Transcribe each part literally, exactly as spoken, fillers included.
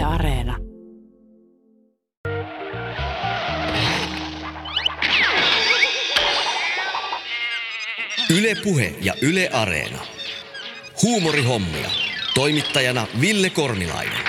Areena. Yle Puhe ja Yle Areena. Huumorihommia. Toimittajana Ville Kornilainen.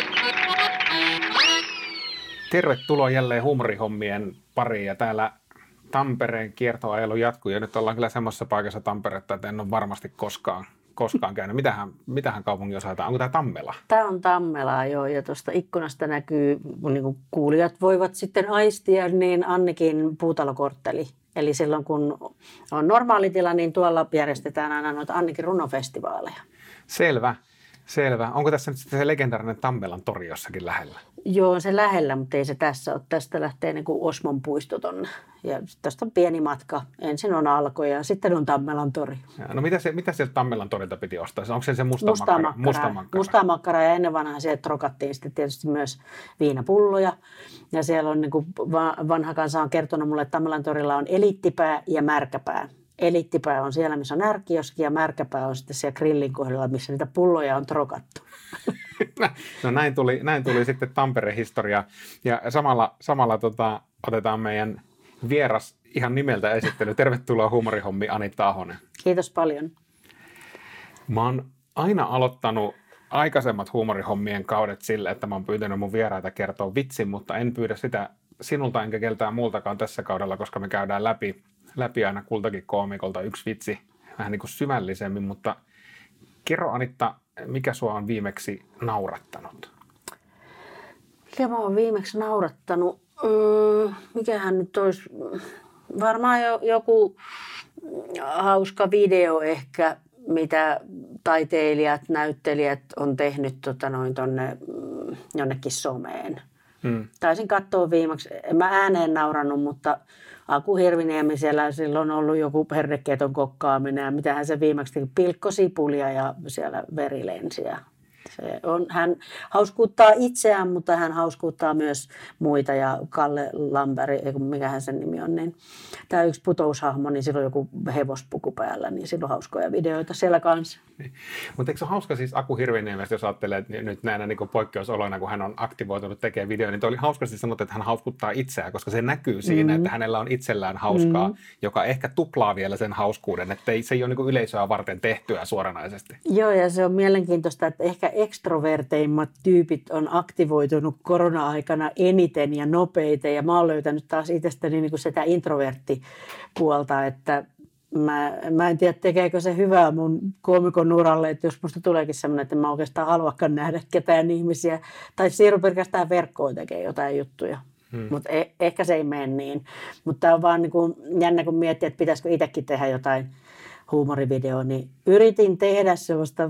Tervetuloa jälleen huumorihommien pariin ja täällä Tampereen kiertoajelu jatkuu ja nyt ollaan kyllä semmoisessa paikassa Tamperetta, että en ole varmasti koskaan, koskaan käynyt. Mitähän, mitähän kaupungin osataan? Onko tämä Tammela? Tämä on Tammela, joo, ja tuosta ikkunasta näkyy, niin kuin kuulijat voivat sitten aistia, niin Annikin puutalokortteli. Eli silloin kun on normaali tila, niin tuolla järjestetään aina noita Annikin runofestivaaleja. Selvä, selvä. Onko tässä nyt sitten se legendaarinen Tammelan tori jossakin lähellä? Joo, se lähellä, mutta ei se tässä ole. Tästä lähtee niin kuin Osmon puisto tonne. Ja tästä on pieni matka. Ensin on Alko ja sitten on Tammelan tori. Ja, no mitä, se, mitä sieltä Tammelan torilta piti ostaa? Onko se se musta, mustaa makkara? Musta makkara. Mustaa makkara ja ennen vanhaa sieltä trokattiin sitten tietysti myös viinapulloja. Ja siellä on niin kuin vanha kansa on kertonut mulle, että Tammelan torilla on eliittipää ja märkäpää. Eliittipää on siellä, missä on närkioski ja märkäpää on sitten siellä grillin kohdalla, missä niitä pulloja on trokattu. No näin tuli, näin tuli sitten Tampereen historia ja samalla, samalla tota, otetaan meidän vieras ihan nimeltä esittely. Tervetuloa huumorihommi Anitta Ahonen. Kiitos paljon. Mä oon aina aloittanut aikaisemmat huumorihommien kaudet sille, että mä oon pyytänyt mun vieraita kertoa vitsin, mutta en pyydä sitä sinulta enkä keltään muultakaan tässä kaudella, koska me käydään läpi, läpi aina kultakin koomikolta yksi vitsi vähän niin kuin syvällisemmin, mutta kerro Anitta, mikä sua on viimeksi naurattanut? Mikä mä oon viimeksi naurattanut? Mm, mikähän nyt olisi? Varmaan jo, joku hauska video ehkä, mitä taiteilijat, näyttelijät on tehnyt tota noin tonne mm, jonnekin someen. Hmm. Taisin katsoa viimeksi. En mä ääneen naurannut, mutta Aku Hirviniemi siellä silloin on ollut joku herneketon kokkaaminen ja mitähän se viimeksi teki, pilkkosipulia ja siellä veri lensi. Se on, hän hauskuuttaa itseään, mutta hän hauskuuttaa myös muita ja Kalle Lamberi, mikähän sen nimi on, niin tämä yksi putoushahmo, niin sillä on joku hevospuku päällä, niin sillä on hauskoja videoita siellä kanssa. Niin. Mutta eikö se ole hauska siis Aku Hirviniemestä, jos ajattelee, että nyt näinä niin poikkeusoloina, kun hän on aktivoitunut tekemään videoita, niin toi oli hauskasti sanottu, että hän hauskuttaa itseään, koska se näkyy siinä, mm. että hänellä on itsellään hauskaa, mm. joka ehkä tuplaa vielä sen hauskuuden, että se ei ole niin yleisöä varten tehtyä suoranaisesti. Joo, ja se on mielenkiintoista, että ehkä ekstroverteimmat tyypit on aktivoitunut korona-aikana eniten ja nopeiten, ja mä oon löytänyt taas itsestäni niin kuin sitä introverttipuolta, että Mä, mä en tiedä, tekeekö se hyvää mun koomikon uralle, että jos musta tuleekin semmoinen, että mä oikeastaan haluakaan nähdä ketään ihmisiä, tai siirry pelkästään verkkoon tekee jotain juttuja. Hmm. Mutta eh, ehkä se ei mene niin. Mutta tämä on vaan niin kuin jännä, kun miettii, että pitäisikö itsekin tehdä jotain huumorivideoa, niin yritin tehdä sellaista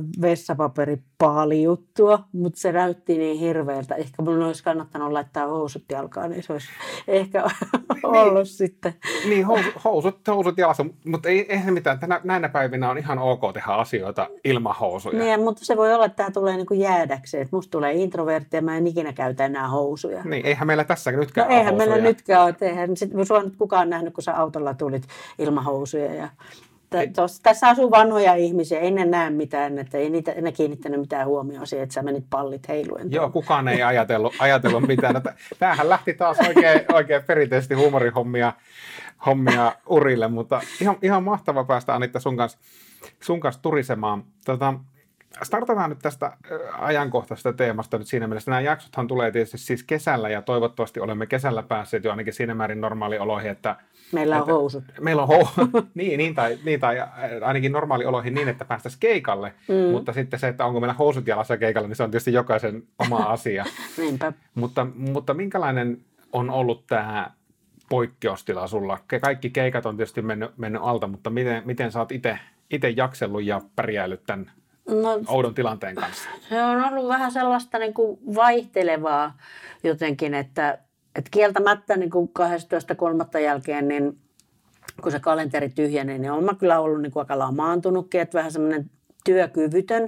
vessapaperipaalijuttua, mutta se näytti niin hirveältä. Ehkä mun olisi kannattanut laittaa housut jalkaan, niin se olisi ehkä ollut niin, sitten. Niin, housut, housut, housut jalassa, mutta ei, ei se mitään. Tänä, näinä päivinä on ihan ok tehdä asioita ilman housuja. Niin, mutta se voi olla, että tämä tulee niin kuin jäädäkseen. Musta tulee introvertti ja mä en ikinä käytä enää housuja. Niin, eihän meillä tässä nytkään no, ole eihän housuja. meillä nytkään ole. Eihän sua nyt kukaan nähnyt, kun sä autolla tulit ilman housuja ja Tos, tässä asuu vanhoja ihmisiä, ei ne näe mitään, että ei niitä, ne kiinnittänyt mitään huomioon siihen, että sä menit pallit heiluen. Joo, kukaan ei ajatellut, ajatellut mitään. Tämähän lähti taas oikein, oikein perinteisesti huumorihommia hommia urille, mutta ihan, ihan mahtava päästä Anitta sun kanssa, sun kanssa turisemaan. Tota, startataan nyt tästä ajankohtaisesta teemasta nyt siinä mielessä. Nämä jaksothan tulee tietysti siis kesällä ja toivottavasti olemme kesällä päässeet jo ainakin siinä määrin normaalioloihin, että meillä on että, housut. Meillä on housut. niin, niin, tai, niin, tai ainakin normaalioloihin niin, että päästäisiin keikalle, mm. mutta sitten se, että onko meillä housut jalassa keikalla, niin se on tietysti jokaisen oma asia. Niinpä. Mutta, mutta minkälainen on ollut tämä poikkeustila sulla? Kaikki keikat on tietysti mennyt, mennyt alta, mutta miten, miten sä oot itse jaksellut ja pärjäillyt tämän no, oudon tilanteen kanssa? Se on ollut vähän sellaista niin kuin vaihtelevaa jotenkin, että, että kieltämättä niin kuin kahdestoista kolmatta jälkeen, niin kun se kalenteri tyhjenee, niin olen mä kyllä ollut niin kuin aika lamaantunutkin, että vähän semmoinen työkyvytön.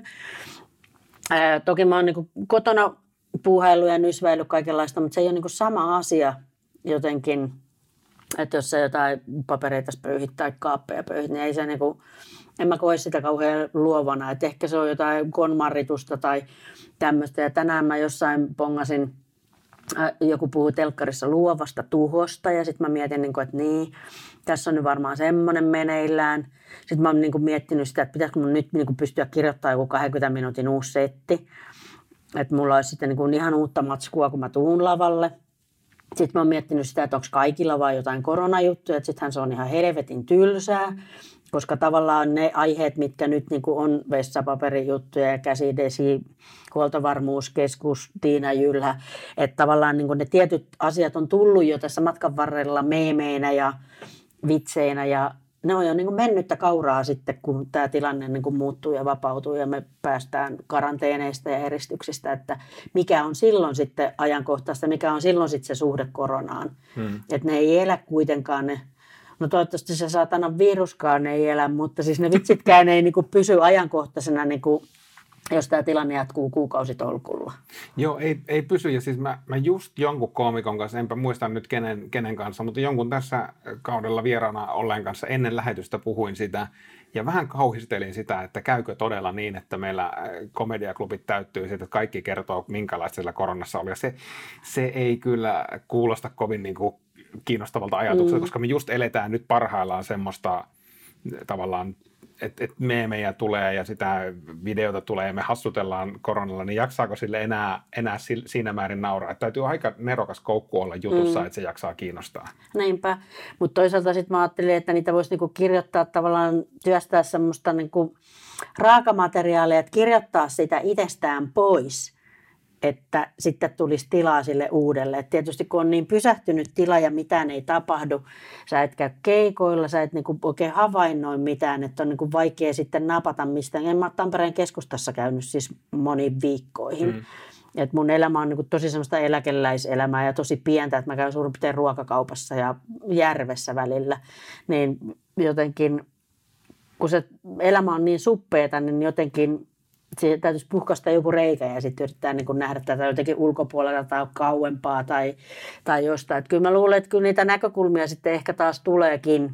Ää, toki mä oon niin kuin kotona puuhaillut ja nysväillyt kaikenlaista, mutta se ei ole niin kuin sama asia jotenkin, että jos sä jotain papereita pöyhit tai kaappeja pöyhit, niin ei se niin kuin en mä koe sitä kauhean luovana, että ehkä se on jotain konmarritusta tai tämmöistä. Ja tänään mä jossain pongasin, äh, joku puhui telkkarissa luovasta tuhosta ja sitten mä mietin, niin kuin, että niin, tässä on nyt varmaan semmoinen meneillään. Sitten mä oon niin kuin miettinyt sitä, että pitäisikö mun nyt niin kuin pystyä kirjoittamaan joku kaksikymmentä minuutin uusi setti. Että mulla olisi sitten niin kuin ihan uutta matskua, kun mä tuun lavalle. Sitten mä oon miettinyt sitä, että onko kaikilla vai jotain koronajuttuja, että sittenhän se on ihan helvetin tylsää, koska tavallaan ne aiheet, mitkä nyt niin kuin on vessapaperijuttuja ja käsidesi, huoltovarmuuskeskus, Tiina Jylhä, että tavallaan niin kuin ne tietyt asiat on tullut jo tässä matkan varrella meemeinä ja vitseinä ja ne on jo niin kuin mennyttä kauraa sitten, kun tämä tilanne niin kuin muuttuu ja vapautuu ja me päästään karanteeneista ja eristyksistä, että mikä on silloin sitten ajankohtaista, mikä on silloin sitten se suhde koronaan. Hmm. Että ne ei elä kuitenkaan ne, no toivottavasti se saatana viruskaan ei elä, mutta siis ne vitsitkään ei niin kuin pysy ajankohtaisena, niin kuin, jos tämä tilanne jatkuu kuukausitolkulla. Joo, ei, ei pysy. Ja siis mä, mä just jonkun koomikon kanssa, enpä muista nyt kenen, kenen kanssa, mutta jonkun tässä kaudella vieraana olleen kanssa ennen lähetystä puhuin sitä. Ja vähän kauhistelin sitä, että käykö todella niin, että meillä komediaklubit täyttyy siitä, että kaikki kertoo, minkälaista sillä koronassa oli. Ja se, se ei kyllä kuulosta kovin niin kuin kiinnostavalta ajatukselta, mm. koska me just eletään nyt parhaillaan semmoista tavallaan, että et meemejä tulee ja sitä videota tulee ja me hassutellaan koronalla, niin jaksaako sille enää, enää siinä määrin nauraa? Että täytyy aika nerokas koukku olla jutussa, mm. että se jaksaa kiinnostaa. Näinpä, mutta toisaalta sitten mä ajattelin, että niitä voisi niinku kirjoittaa tavallaan, työstää semmoista niinku raakamateriaalia, että kirjoittaa sitä itsestään pois, että sitten tulisi tilaa sille uudelle. Et tietysti kun on niin pysähtynyt tila ja mitään ei tapahdu, sä et käy keikoilla, sä et niinku oikein havainnoi mitään, että on niinku vaikea sitten napata mistään. En mä ole Tampereen keskustassa käynyt siis moniin viikkoihin. Mm. Et mun elämä on niinku tosi semmoista eläkeläiselämää ja tosi pientä, että mä käyn suurin piirtein ruokakaupassa ja järvessä välillä. Niin jotenkin, kun se elämä on niin suppeeta, niin jotenkin siihen täytyisi puhkaista joku reikä ja sitten yrittää niin kuin nähdä tätä jotenkin ulkopuolelta tai kauempaa tai, tai jostain. Että kyllä mä luulen, että kyllä niitä näkökulmia sitten ehkä taas tuleekin,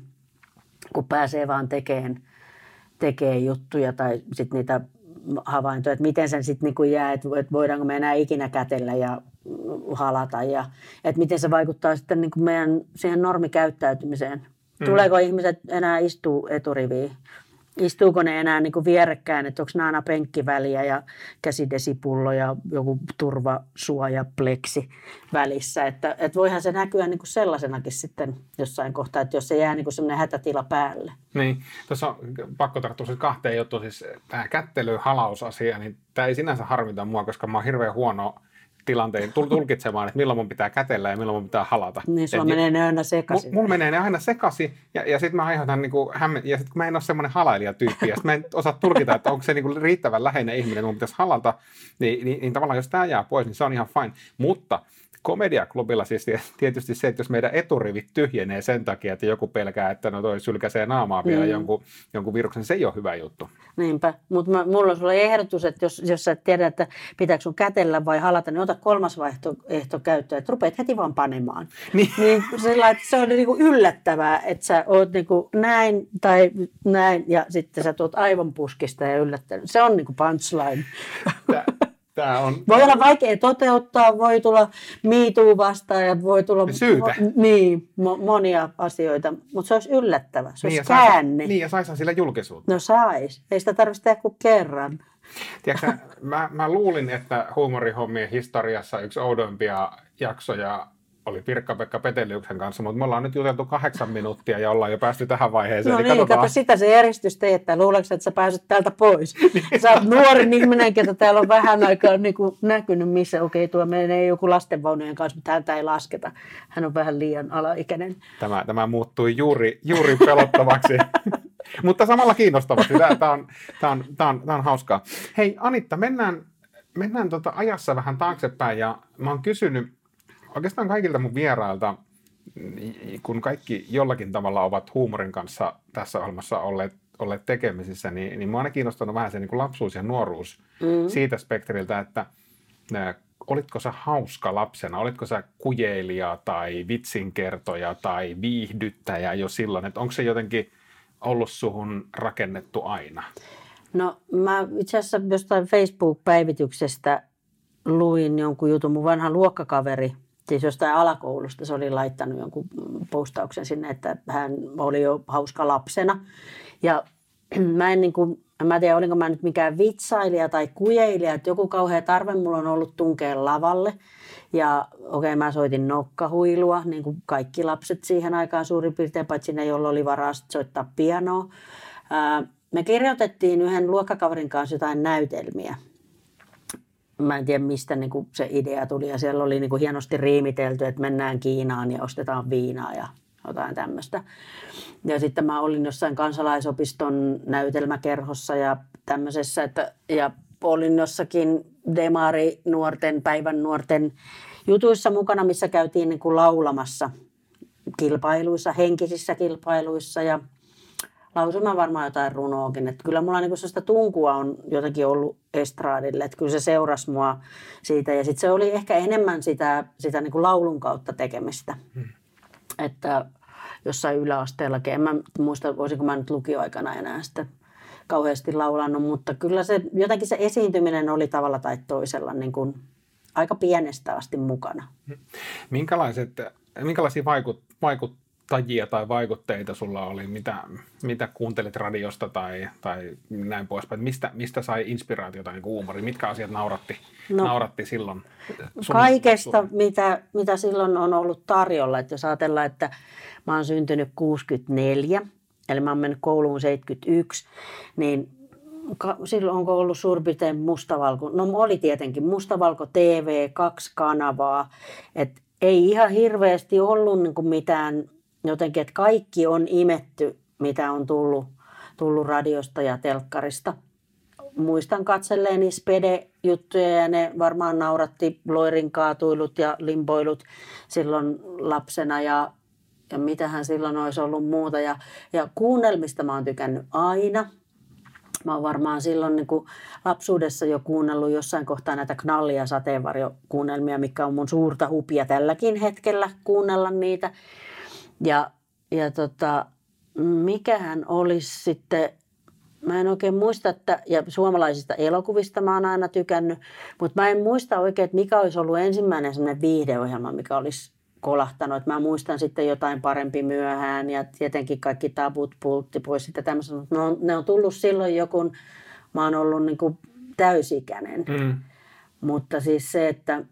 kun pääsee vaan tekemään, tekemään juttuja tai sitten niitä havaintoja, että miten sen sitten niin kuin jää, että voidaanko me enää ikinä kätellä ja halata ja että miten se vaikuttaa sitten niin kuin meidän siihen normikäyttäytymiseen. Mm. Tuleeko ihmiset enää istua eturiviin? Istuuko ne enää niin kuin vierekkäin, että onko nämä aina penkkiväliä ja käsidesipullo ja joku turvasuoja, pleksi välissä. Että, että voihan se näkyä niin kuin sellaisenakin sitten jossain kohtaa, että jos se jää niin kuin semmoinen hätätila päälle. Niin, tuossa on pakko tarttua siis kahteen juttuun. Siis tämä kättely-halausasia, niin tämä ei sinänsä harmita mua, koska mä oon hirveän huono tilanteen tulkitsemaan, että milloin mun pitää kätellä ja milloin mun pitää halata. Niin, sulla menee ne aina sekaisin. Mulla menee ne aina sekaisin ja, ja sitten mä aiheutan niinku hämmen, ja sitten kun mä en ole semmoinen halailijatyyppi ja sitten mä en osaa tulkita, että onko se niinku riittävän läheinen ihminen, mun pitäisi halata, niin, niin, niin tavallaan jos tää jää pois, niin se on ihan fine. Mutta komediaklubilla siis tietysti se, että jos meidän eturivit tyhjenee sen takia, että joku pelkää, että no toi sylkäsee naamaa vielä mm. jonkun, jonkun viruksen, se ei ole hyvä juttu. Niinpä, mutta mulla on sulle ehdotus, että jos, jos sä et tiedä, että pitääkö sun kätellä vai halata, niin ota kolmas vaihtoehto käyttöön, että rupeat heti vaan panemaan. Niin, niin sillä, että se on niinku yllättävää, että sä oot niinku näin tai näin ja sitten sä tuot aivan puskista ja yllättänyt. Se on niinku punchline. Tää. Tämä on... Voi olla vaikea toteuttaa, voi tulla miituu vastaan ja voi tulla syytä. Mo- niin, mo- monia asioita, mutta se olisi yllättävä, se niin olisi käänne. Niin ja saisi sillä julkisuutta. No sais, ei sitä tarvitse tehdä kuin kerran. Tiedätkö, mä, mä luulin, että huumorihommien historiassa yksi oudoimpia jaksoja oli Pirkka-Pekka Peteliuksen kanssa, mutta me ollaan nyt juteltu kahdeksan minuuttia ja ollaan jo päästy tähän vaiheeseen. No niin, kato sitä se eristys teettää. Luuleeko, että sä pääset täältä pois? Sä oot nuori ihminen, ketä täällä on vähän aikaa niin kuin näkynyt, missä okei, okay, tuo menee joku lastenvaunujen kanssa, mutta häntä ei lasketa. Hän on vähän liian alaikäinen. Tämä, tämä muuttui juuri, juuri pelottavaksi, mutta samalla kiinnostavaksi. Tämä on, tämä on, tämä on, tämä on hauskaa. Hei Anitta, mennään, mennään tota ajassa vähän taaksepäin ja mä oon kysynyt oikeastaan kaikilta mun vierailta, kun kaikki jollakin tavalla ovat huumorin kanssa tässä ohjelmassa olleet, olleet tekemisissä, niin, niin mua on aina kiinnostanut vähän se niin kuin lapsuus ja nuoruus mm. siitä spektriltä, että ä, olitko sä hauska lapsena, olitko sä kujeilija tai vitsinkertoja tai viihdyttäjä jo silloin, että onko se jotenkin, ollut suhun rakennettu aina? No mä itse asiassa jostain Facebook-päivityksestä luin jonkun jutun. Mun vanha luokkakaveri, siis jostain alakoulusta, se oli laittanut jonkun postauksen sinne, että hän oli jo hauska lapsena. Ja mä en niin kuin, mä tiedä, olinko mä nyt mikään vitsailija tai kujeilija, että joku kauhea tarve mulla on ollut tunkea lavalle. Ja okei, okay, mä soitin nokkahuilua, niin kuin kaikki lapset siihen aikaan suurin piirtein, paitsi ne, joilla oli varaa soittaa pianoa. Me kirjoitettiin yhden luokkakaverin kanssa jotain näytelmiä. Mä en tiedä, mistä niin kuin se idea tuli. Ja siellä oli niin kuin hienosti riimitelty, että mennään Kiinaan ja ostetaan viinaa ja jotain tämmöistä. Ja sitten mä olin jossain kansalaisopiston näytelmäkerhossa ja tämmöisessä, että, ja olin jossakin demari nuorten, päivän nuorten jutuissa mukana, missä käytiin niin kuin laulamassa kilpailuissa, henkisissä kilpailuissa ja lausumaan varmaan jotain runoakin. Että kyllä mulla niin kuin sellaista tunkua on jotenkin ollut estraadille, että kyllä se seurasi mua siitä ja sitten se oli ehkä enemmän sitä, sitä niin kuin laulun kautta tekemistä. Hmm. Että jossain yläasteellakin, en mä muista, voisinko mä nyt lukioaikana enää sitä kauheasti laulannut, mutta kyllä se jotenkin se esiintyminen oli tavalla tai toisella niin kuin aika pienestä asti mukana. Minkälaiset, minkälaisia vaikut, vaikuttajia tai vaikutteita sulla oli? Mitä, mitä kuuntelit radiosta tai, tai näin poispäin? Mistä, mistä sai inspiraatiota niin kuin huumori? Mitkä asiat nauratti, no, nauratti silloin? Sun, kaikesta, sun... mitä, mitä silloin on ollut tarjolla. Että jos ajatellaan, että mä oon syntynyt kuusikymmentäneljä, eli mä oon mennyt kouluun seitsemänkymmentäyksi, niin silloin onko ollut suurin piirtein mustavalko? No oli tietenkin mustavalko T V, kaksi kanavaa. Et ei ihan hirveästi ollut niin kuin mitään jotenkin, että kaikki on imetty, mitä on tullut, tullut radiosta ja telkkarista. Muistan katselleeni spede-juttuja ja ne varmaan nauratti loirin kaatuilut ja limpoilut silloin lapsena ja, ja mitähän silloin olisi ollut muuta. Ja, ja kuunnelmista mä oon tykännyt aina. Mä oon varmaan silloin niin kuin lapsuudessa jo kuunnellut jossain kohtaa näitä knalli- ja sateenvarjokuunnelmia, mikä on mun suurta hupia tälläkin hetkellä kuunnella niitä. Ja, ja tota, mikähän olisi sitten, mä en oikein muista, että, ja suomalaisista elokuvista mä oon aina tykännyt, mutta mä en muista oikein, että mikä olisi ollut ensimmäinen sellainen viihdeohjelma, mikä olisi kolahtanut. Että mä muistan sitten jotain Parempi myöhään ja tietenkin kaikki Tabut, Pultti pois sitten tämmöisen. Ne on, ne on tullut silloin jo, kun mä oon ollut niin kuin täysikäinen. Mm. Mutta siis se, että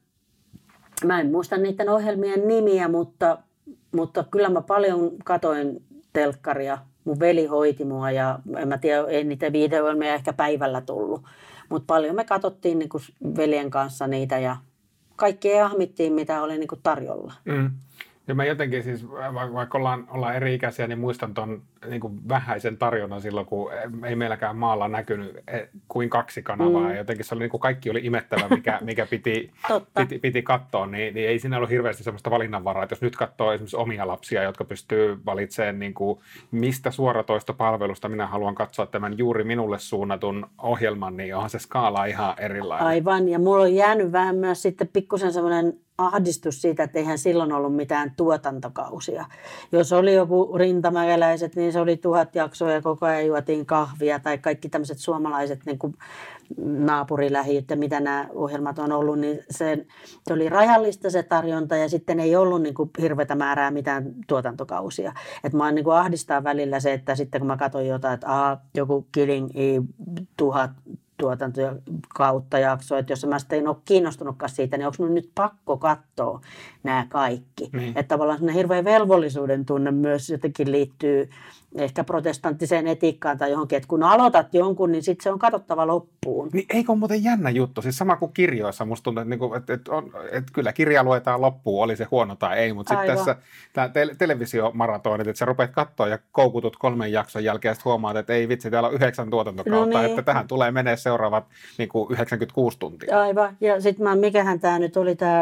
mä en muista niiden ohjelmien nimiä, mutta, mutta kyllä mä paljon katoin telkkaria. Mun veli hoiti mua ja en mä tiedä, ei niitä videoilmia ehkä päivällä tullut. Mutta paljon me katsottiin niin kuin veljen kanssa niitä ja kaikkea ahmittiin, mitä oli niin kuin tarjolla. Mm. Ja mä jotenkin siis, vaikka ollaan, ollaan eri ikäisiä, niin muistan ton niin kuin vähäisen tarjonnan silloin, kun ei meilläkään maalla näkynyt kuin kaksi kanavaa. Mm. Ja jotenkin se oli, niin kuin kaikki oli imettävä, mikä, mikä piti, piti, piti katsoa. Niin, niin ei siinä ollut hirveästi sellaista valinnanvaraa. Että jos nyt katsoo esimerkiksi omia lapsia, jotka pystyy valitsemaan, niin kuin, mistä suoratoistopalvelusta minä haluan katsoa tämän juuri minulle suunnatun ohjelman, niin onhan se skaala ihan erilainen. Aivan, ja mulla on jäänyt vähän myös sitten pikkusen semmoinen ahdistus siitä, että eihän silloin ollut mitään tuotantokausia. Jos oli joku Rintamäkeläiset, niin se oli tuhat jaksoa ja koko ajan juotiin kahvia tai kaikki tämmöiset suomalaiset niin kuin naapurilähiöt ja mitä nämä ohjelmat on ollut, niin se, se oli rajallista se tarjonta ja sitten ei ollut niin kuin hirveätä määrää mitään tuotantokausia. Et mä niin kuin ahdistaa välillä se, että sitten kun mä katson jotain, että aha, joku Killing Eve tuhat tuotantoja kautta jaksoa, että jos mä sitten en ole kiinnostunutkaan siitä, niin onko minun nyt pakko katsoa nämä kaikki. Niin. Että tavallaan sellainen hirveä velvollisuuden tunne myös jotenkin liittyy ehkä protestanttiseen etiikkaan tai johonkin, että kun aloitat jonkun, niin sitten se on katsottava loppuun. Niin eikö ole muuten jännä juttu? Siis sama kuin kirjoissa, musta tuntuu, että, niinku, että, että, on, että kyllä kirja luetaan loppuun, oli se huono tai ei, mutta sitten tässä tämä te- televisiomaratonit, että sä rupeat katsoa ja koukutut kolmen jakson jälkeen ja sitten huomaat, että ei vitsi, täällä on yhdeksän tuotantokautta, no niin. Että tähän tulee menee seuraavat niin kuin yhdeksänkymmentäkuusi tuntia. Aivan, ja sitten mikähän tämä nyt oli tämä...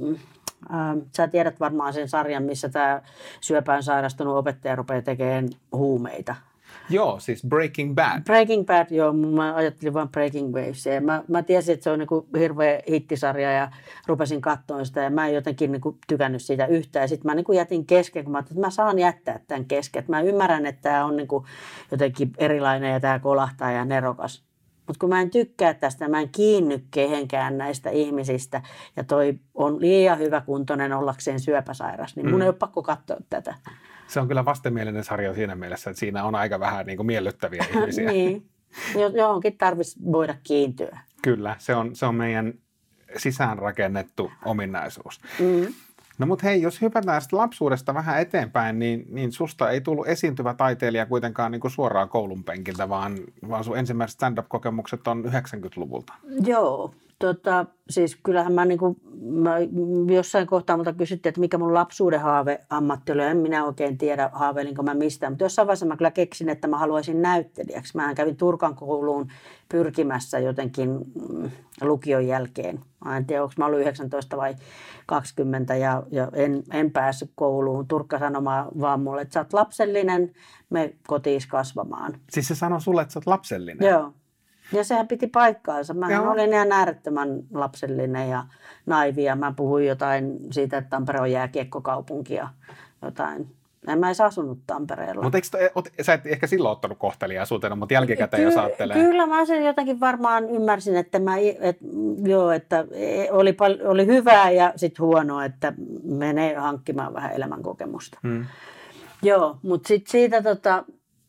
Ähm, sä tiedät varmaan sen sarjan, missä tämä syöpään sairastunut opettaja rupeaa tekemään huumeita. Joo, siis Breaking Bad. Breaking Bad, joo, mä ajattelin vain Breaking Waves. Ja mä, mä tiesin, että se on niinku hirveä hittisarja ja rupesin katsomaan sitä ja mä en jotenkin niinku tykännyt siitä yhtään. Ja sitten mä niinku jätin kesken, kun mä ajattelin, että mä saan jättää tämän kesken. Että mä ymmärrän, että tämä on niinku jotenkin erilainen ja tämä kolahtaa ja nerokas. Mutta kun mä en tykkää tästä, mä en kiinny kehenkään näistä ihmisistä ja toi on liian hyväkuntoinen ollakseen syöpäsairas, niin mun mm. ei ole pakko katsoa tätä. Se on kyllä vastenmielinen sarja siinä mielessä, että siinä on aika vähän niin kuin miellyttäviä ihmisiä. Niin, johonkin tarvitsisi voida kiintyä. Kyllä, se on, se on meidän sisäänrakennettu ominaisuus. Mm. No mutta hei, jos hypätään sitten lapsuudesta vähän eteenpäin, niin, niin susta ei tullut esiintyvä taiteilija kuitenkaan niin kuin suoraan koulun penkiltä, vaan, vaan sun ensimmäiset stand-up-kokemukset on yhdeksänkymmentäluvulta. Joo, tota, siis kyllähän mä, niin kuin, mä jossain kohtaa multa kysyttiin, että mikä mun lapsuuden haaveammatti oli. En minä oikein tiedä, haaveilinko mä mistään, mutta jossain vaiheessa mä kyllä keksin, että mä haluaisin näyttelijäksi. Mähän kävin Turkan kouluun pyrkimässä jotenkin mm, lukion jälkeen. Mä en tiedä, onko mä ollut yhdeksäntoista vai kaksikymmentä ja, ja en, en päässyt kouluun. Turkka sanomaan vaan mulle, että sä oot lapsellinen, me kotiis kasvamaan. Siis se sanoi sulle, että sä oot lapsellinen? Joo. Ja sehän piti paikkaansa. Mä Joo. olin ihan äärettömän lapsellinen ja naivi ja mä puhuin jotain siitä, että Tampere on jääkiekkokaupunki ja jotain. En mä edes asunut Tampereella. Mutta sä et ehkä silloin ottanut kohteliaisuutena, mutta jälkikäteen Ky- jos ajattelee. Kyllä mä sen jotenkin varmaan ymmärsin, että, mä, et, joo, että oli, pal- oli hyvää ja sitten huonoa, että menee hankkimaan vähän elämänkokemusta. Hmm. Joo, mutta sitten siitä tota...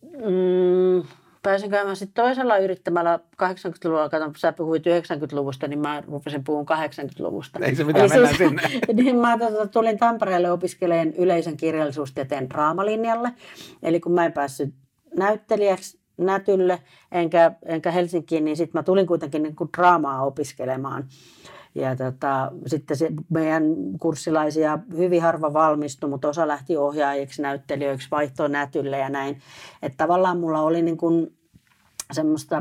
Mm, pääsin käymään sitten toisella yrittämällä kahdeksankymmentäluvulla, katon, sä puhuit yhdeksänkymmentäluvusta, niin mä rupesin puhumaan kahdeksankymmentäluvusta. Ei se mitään, mennään siis, sinne. Niin mä tota, tulin Tampereelle opiskelemaan yleisen kirjallisuustieteen draamalinjalle. Eli kun mä en päässyt näyttelijäksi Nätylle, enkä, enkä Helsinkiin, niin sitten mä tulin kuitenkin niin kuin draamaa opiskelemaan. Ja tota, sitten se meidän kurssilaisia hyvin harva valmistui, mutta osa lähti ohjaajiksi, näyttelijöiksi, vaihtoon Nätylle ja näin. Että tavallaan mulla oli niin kuin semmoista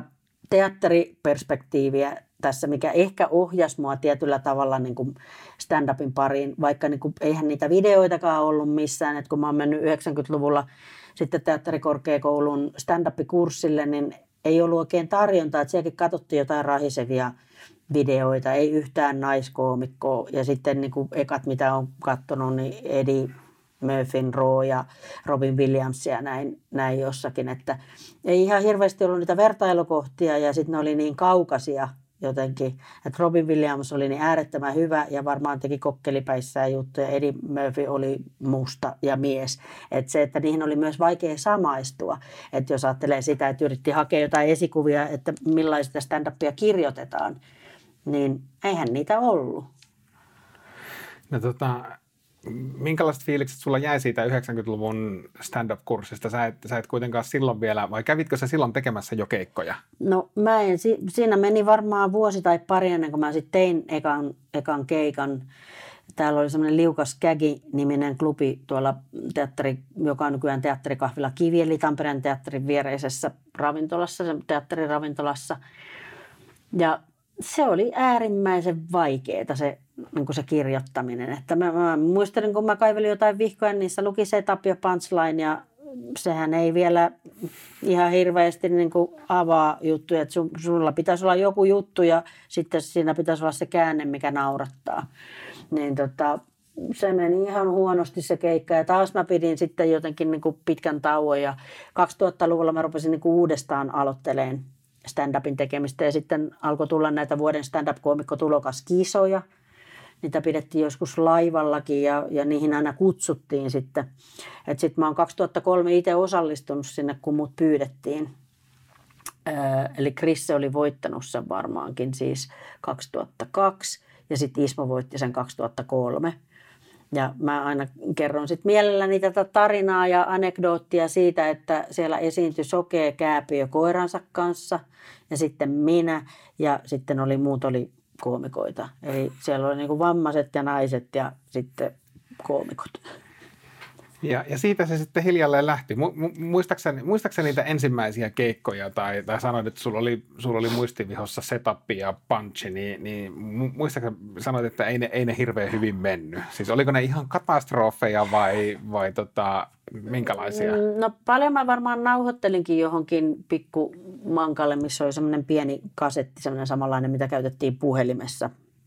teatteriperspektiiviä tässä, mikä ehkä ohjasi mua tietyllä tavalla niin kuin stand-upin pariin, vaikka niin kuin, eihän niitä videoitakaan ollut missään. Että kun mä oon mennyt yhdeksänkymmentäluvulla sitten teatterikorkeakoulun stand-up-kurssille, niin ei ollut oikein tarjontaa, että sielläkin katsottiin jotain rahisevia videoita, ei yhtään naiskoomikkoa. Ja sitten niin kuin ekat, mitä olen katsonut, niin Eddie Murphyn, Raw ja Robin Williams ja näin, näin jossakin. Että ei ihan hirveästi ollut niitä vertailukohtia ja sitten ne oli niin kaukaisia jotenkin. Että Robin Williams oli niin äärettömän hyvä ja varmaan teki kokkelipäissään juttuja. Eddie Murphy oli musta ja mies. Että se, että niihin oli myös vaikea samaistua. Että jos ajattelee sitä, että yritti hakea jotain esikuvia, että millaista stand-upia kirjoitetaan, niin eihän niitä ollut. No tota, minkälaiset fiilikset sulla jäi siitä yhdeksänkymmentäluvun stand-up-kurssista? Sä et, sä et kuitenkaan silloin vielä, vai kävitkö sä silloin tekemässä jo keikkoja? No mä en, siinä meni varmaan vuosi tai pari ennen kuin mä sitten tein ekan, ekan keikan. Täällä oli semmoinen Liukas Kägi-niminen klubi tuolla teatteri, joka on nykyään teatterikahvila Kivi, eli Tampereen teatterin viereisessä ravintolassa, teatteriravintolassa. Ja se oli äärimmäisen vaikeaa se, niin kuin se kirjoittaminen. Että mä, mä muistelin, kun mä kaivelin jotain vihkoja, niissä luki setup ja punchline ja sehän ei vielä ihan hirveästi niin kuin avaa juttuja. Että sun, sulla pitäisi olla joku juttu ja sitten siinä pitäisi olla se käänne, mikä naurattaa. Niin tota, se meni ihan huonosti se keikka ja taas mä pidin sitten jotenkin niin kuin pitkän tauon ja kaksituhattaluvulla mä rupesin niin kuin uudestaan aloittelemaan stand-upin tekemistä ja sitten alkoi tulla näitä vuoden stand-up-koomikkotulokaskisoja. Niitä pidettiin joskus laivallakin ja, ja niihin aina kutsuttiin sitten. Sitten mä oon kaksituhattakolme itse osallistunut sinne, kun mut pyydettiin. Öö, eli Krisse oli voittanut sen varmaankin siis kaksituhattakaksi ja sitten Ismo voitti sen kaksituhattakolme. Ja mä aina kerron sitten mielelläni tätä tarinaa ja anekdoottia siitä, että siellä esiintyi sokea kääpiö koiransa kanssa ja sitten minä ja sitten oli muut oli koomikoita. Eli siellä oli niinku vammaiset ja naiset ja sitten koomikot. Ja, ja siitä se sitten hiljalleen lähti. Muistaakseni, muistaakseni niitä ensimmäisiä keikkoja tai, tai sanoit, että sulla oli, sulla oli muistivihossa setup ja punchi, niin, niin muistaakseni sanoit, että ei ne, ei ne hirveän hyvin mennyt. Siis oliko ne ihan katastrofeja vai, vai tota, minkälaisia? No paljon mä varmaan nauhoittelinkin johonkin pikku mankalle, missä oli semmoinen pieni kasetti, semmoinen samanlainen, mitä käytettiin puhelimessa.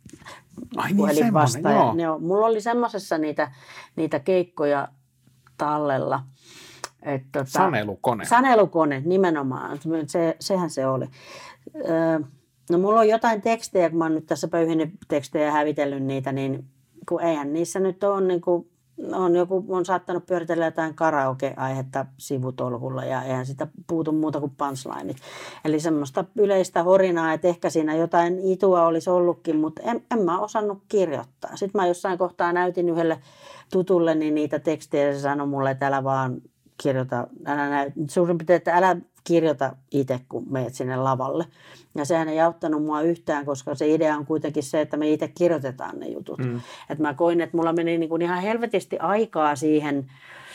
Ai niin, semmoinen, joo. joo. Mulla oli semmoisessa niitä, niitä keikkoja tallella. Et, tota, sanelukone. Sanelukone, nimenomaan. Se, sehän se oli. Öö, no mulla on jotain tekstejä, kun mä oon nyt tässä pöyhinyt tekstejä ja hävitellyt niitä, niin kun eihän niissä nyt ole, niin kuin, on joku on saattanut pyöritellä jotain karaoke-aihetta sivutolkulla ja eihän sitä puutu muuta kuin punchlineit. Eli semmoista yleistä horinaa, että ehkä siinä jotain itua olisi ollutkin, mutta en, en mä osannut kirjoittaa. Sitten mä jossain kohtaa näytin yhdelle tutulle niin niitä tekstejä ja se sanoi mulle, että älä vaan kirjoita, älä näy, suurin piirtein, että älä kirjoita itse, kun meet sinne lavalle. Ja sehän ei auttanut mua yhtään, koska se idea on kuitenkin se, että me itse kirjoitetaan ne jutut. Mm. Et mä koin, että mulla meni niin kuin ihan helvetisti aikaa siihen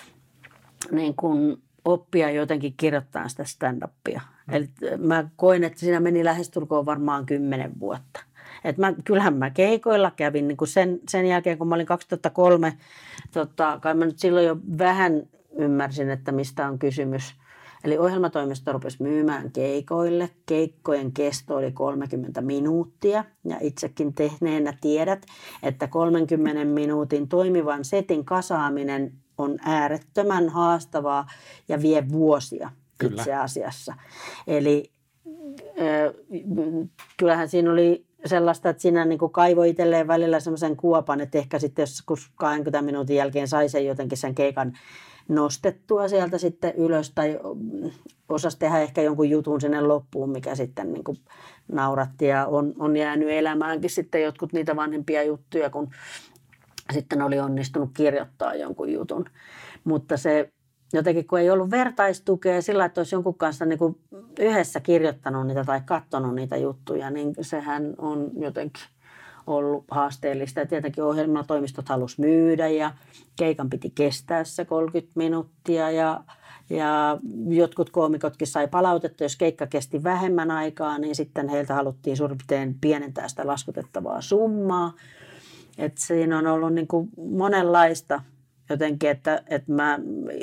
niin kuin oppia jotenkin kirjoittaa sitä stand-upia. Mm. Eli mä koin, että siinä meni lähestulkoon varmaan kymmenen vuotta. Et mä, kyllähän mä keikoilla kävin niin kuin sen, sen jälkeen, kun mä olin kaksituhattakolme, tota, kai mä nyt silloin jo vähän ymmärsin, että mistä on kysymys. Eli ohjelmatoimisto rupesi myymään keikoille. Keikkojen kesto oli kolmekymmentä minuuttia. Ja itsekin tehneenä tiedät, että kolmenkymmenen minuutin toimivan setin kasaaminen on äärettömän haastavaa ja vie vuosia. Kyllä. Itse asiassa. Eli äh, kyllähän siinä oli sellaista, että siinä niin kuin kaivoi itselleen välillä semmoisen kuopan, että ehkä sitten joskus kaksikymmentä minuutin jälkeen sai sen jotenkin sen keikan nostettua sieltä sitten ylös tai osasi tehdä ehkä jonkun jutun sinne loppuun, mikä sitten niin kuin nauratti ja on, on jäänyt elämäänkin sitten jotkut niitä vanhempia juttuja, kun sitten oli onnistunut kirjoittaa jonkun jutun. Mutta se jotenkin, kun ei ollut vertaistukea sillä, että olisi jonkun kanssa niin kuin yhdessä kirjoittanut niitä tai katsonut niitä juttuja, niin sehän on jotenkin ollut haasteellista. Ja tietenkin ohjelmatoimistot halusi myydä ja keikan piti kestää se kolmekymmentä minuuttia ja, ja jotkut koomikotkin sai palautetta, jos keikka kesti vähemmän aikaa, niin sitten heiltä haluttiin suurin piirtein pienentää sitä laskutettavaa summaa. Et siinä on ollut niin kuin monenlaista jotenkin, että, että mä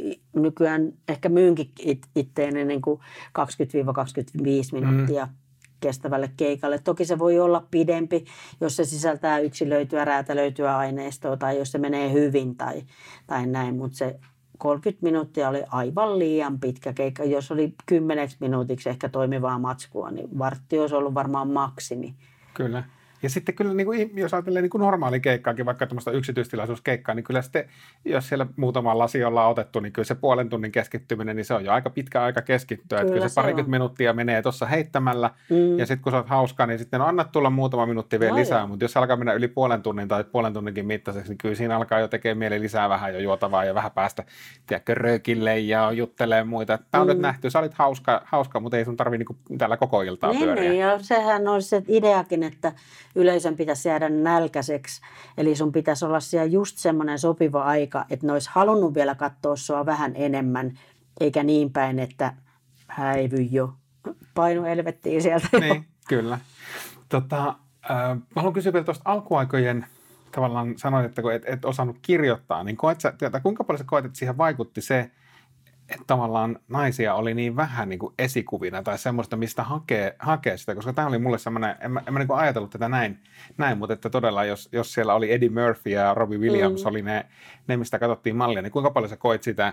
nykyään ehkä myynkin it, itteeni niin kuin kaksikymmentä kaksikymmentäviisi minuuttia mm. kestävälle keikalle. Toki se voi olla pidempi, jos se sisältää yksilöityä, räätälöityä aineistoa tai jos se menee hyvin tai, tai näin, mutta se kolmekymmentä minuuttia oli aivan liian pitkä keikka. Jos oli kymmeneksi minuutiksi ehkä toimivaa matskua, niin vartti olisi ollut varmaan maksimi. Kyllä. Ja sitten kyllä, niin kuin, jos ajattelee niin kuin normaali keikkaakin, vaikka tämmöistä yksityistilaisuuskeikkaa, niin kyllä sitten, jos siellä muutama lasi ollaan otettu, niin kyllä se puolen tunnin keskittyminen, niin se on jo aika pitkä aika keskittyä. Kyllä, että kyllä se, se parikymmentä minuuttia menee tuossa heittämällä, mm. ja sitten kun sä oot hauskaa, niin sitten on annat tulla muutama minuutti vielä no, lisää, mutta jos alkaa mennä yli puolen tunnin tai puolen tunninkin mittaiseksi, niin kyllä siinä alkaa jo tekemään mieli lisää vähän jo juotavaa ja vähän päästä, tiedätkö, röökille ja juttelee muita. Tämä on mm. nyt nähty, sä olit hauska, hauska mutta ei sun tarvitse niin täällä koko iltaa niin, pyöriä. Niin, ja sehän on se ideakin, että yleisön pitäisi jäädä nälkäiseksi. Eli sun pitäisi olla siellä just semmoinen sopiva aika, että ne olisi halunnut vielä katsoa sua vähän enemmän, eikä niin päin, että häivy jo. Painu elvettiin sieltä jo. Niin, kyllä. Tota, äh, mä haluan kysyä vielä tuosta alkuaikojen, tavallaan sanoit, että kun et, et osannut kirjoittaa, niin koet sä, kuinka paljon sä koet, että siihen vaikutti se, että tavallaan naisia oli niin vähän niin kuin esikuvina tai semmoista, mistä hakee, hakee sitä, koska tämä oli mulle semmoinen, en mä, en mä niin kuin ajatellut tätä näin, näin, mutta että todella, jos, jos siellä oli Eddie Murphy ja Robbie Williams, mm. oli ne, ne, mistä katsottiin mallia, niin kuinka paljon sä koit sitä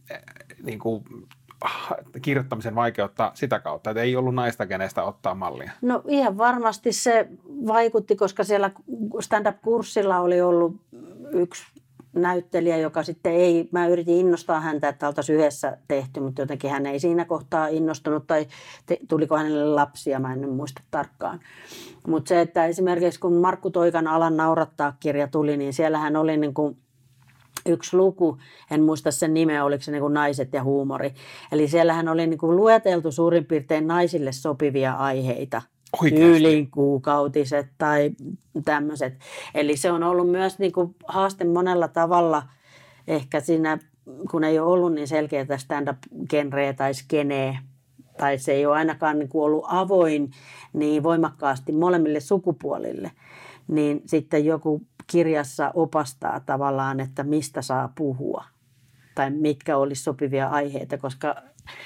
niin kuin, kirjoittamisen vaikeutta sitä kautta, että ei ollut naista, kenestä ottaa mallia? No ihan varmasti se vaikutti, koska siellä stand-up-kurssilla oli ollut yksi näyttelijä, joka sitten ei, mä yritin innostaa häntä, että oltaisiin yhdessä tehty, mutta jotenkin hän ei siinä kohtaa innostunut tai te, tuliko hänelle lapsia, mä en muista tarkkaan. Mutta se, että esimerkiksi kun Markku Toikan Alan naurattaa -kirja tuli, niin siellähän oli niin kuin yksi luku, en muista sen nimeä, oliko se niin kuin naiset ja huumori. Eli siellähän oli niin kuin lueteltu suurin piirtein naisille sopivia aiheita. Tyyliin kuukautiset tai tämmöiset. Eli se on ollut myös niin kuin haaste monella tavalla ehkä siinä, kun ei ole ollut niin selkeää stand-up-genreä tai skeneä, tai se ei ole ainakaan niin kuin ollut avoin niin voimakkaasti molemmille sukupuolille, niin sitten joku kirjassa opastaa tavallaan, että mistä saa puhua. tai mitkä olisi sopivia aiheita, koska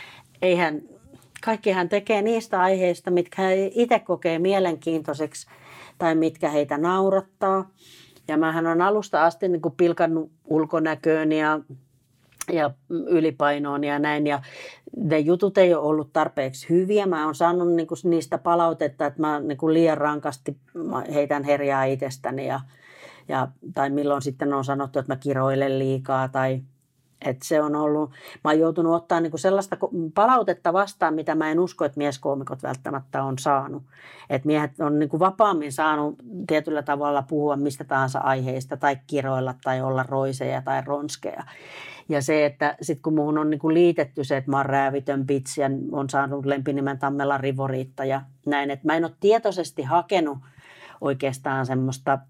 eihän, kaikkihan tekee niistä aiheista, mitkä he itse kokee mielenkiintoiseksi tai mitkä heitä naurattaa. Ja mähän on alusta asti niin kuin pilkannut ulkonäköön ja, ja ylipainoon ja näin. Ja ne jutut ei ole ollut tarpeeksi hyviä. Mä oon saanut niin kuin niistä palautetta, että mä niin kuin liian rankasti heitän herjaa itsestäni. Ja, ja, tai milloin sitten on sanottu, että mä kiroilen liikaa tai... Että se on ollut, mä oon joutunut ottaa niinku sellaista palautetta vastaan, mitä mä en usko, että mieskoomikot välttämättä on saanut. Että miehet on niinku vapaammin saanut tietyllä tavalla puhua mistä tahansa aiheista tai kiroilla tai olla roiseja tai ronskeja. Ja se, että sitten kun muuhun on niinku liitetty se, että mä oon räävitön bitch ja on saanut lempinimen Tammela Rivoriitta ja näin. Että mä en ole tietoisesti hakenut oikeastaan semmoista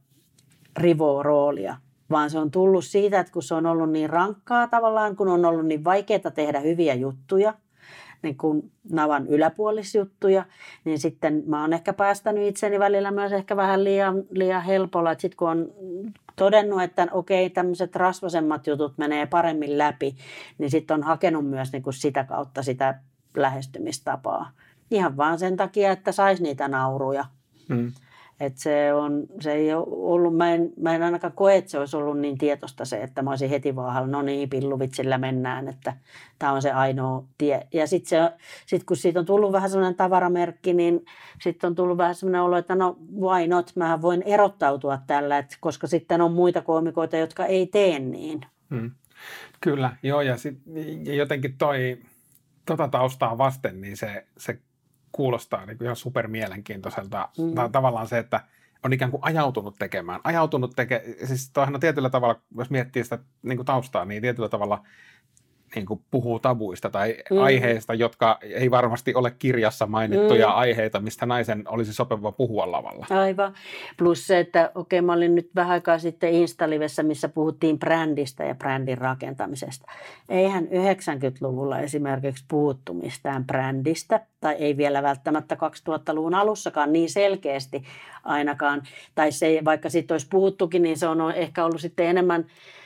rivo-roolia. Vaan se on tullut siitä, että kun se on ollut niin rankkaa tavallaan, kun on ollut niin vaikeaa tehdä hyviä juttuja, niin kuin navan yläpuolisjuttuja, niin sitten mä oon ehkä päästänyt itseni välillä myös ehkä vähän liian, liian helpolla. Että sitten kun on todennut, että okei, tämmöiset rasvasemmat jutut menee paremmin läpi, niin sitten on hakenut myös niin kuin sitä kautta sitä lähestymistapaa. Ihan vaan sen takia, että saisi niitä nauruja. Mm. Että se, on, se ei ole ollut, mä en, mä en ainakaan koe, että se olisi ollut niin tietoista se, että mä olisin heti vaan, no niin, pilluvitsillä mennään, että tämä on se ainoa tie. Ja sitten sit kun siitä on tullut vähän sellainen tavaramerkki, niin sitten on tullut vähän sellainen olo, että no why not, mähän voin erottautua tällä, että koska sitten on muita koomikoita, jotka ei tee niin. Hmm. Kyllä, joo, ja, sit, ja jotenkin toi, tota taustaa vasten, niin se, se kuulostaa niin kuin ihan supermielenkiintoiselta. Mm. Tai tavallaan se, että on ikään kuin ajautunut tekemään. Ajautunut tekemään, siis toihan on tietyllä tavalla, jos miettii sitä niin kuin taustaa, niin tietyllä tavalla niin kuin puhuu tabuista tai mm. aiheista, jotka ei varmasti ole kirjassa mainittuja mm. aiheita, mistä naisen olisi sopiva puhua lavalla. Aivan. Plus se, että okei, mä olin nyt vähän aikaa sitten Insta-livessä, missä puhuttiin brändistä ja brändin rakentamisesta. Eihän yhdeksänkymmentäluvulla esimerkiksi puhuttu mistään brändistä, tai ei vielä välttämättä kaksituhattaluvun alussakaan niin selkeästi ainakaan. Tai se, vaikka siitä olisi puhuttukin, niin se on ehkä ollut sitten enemmän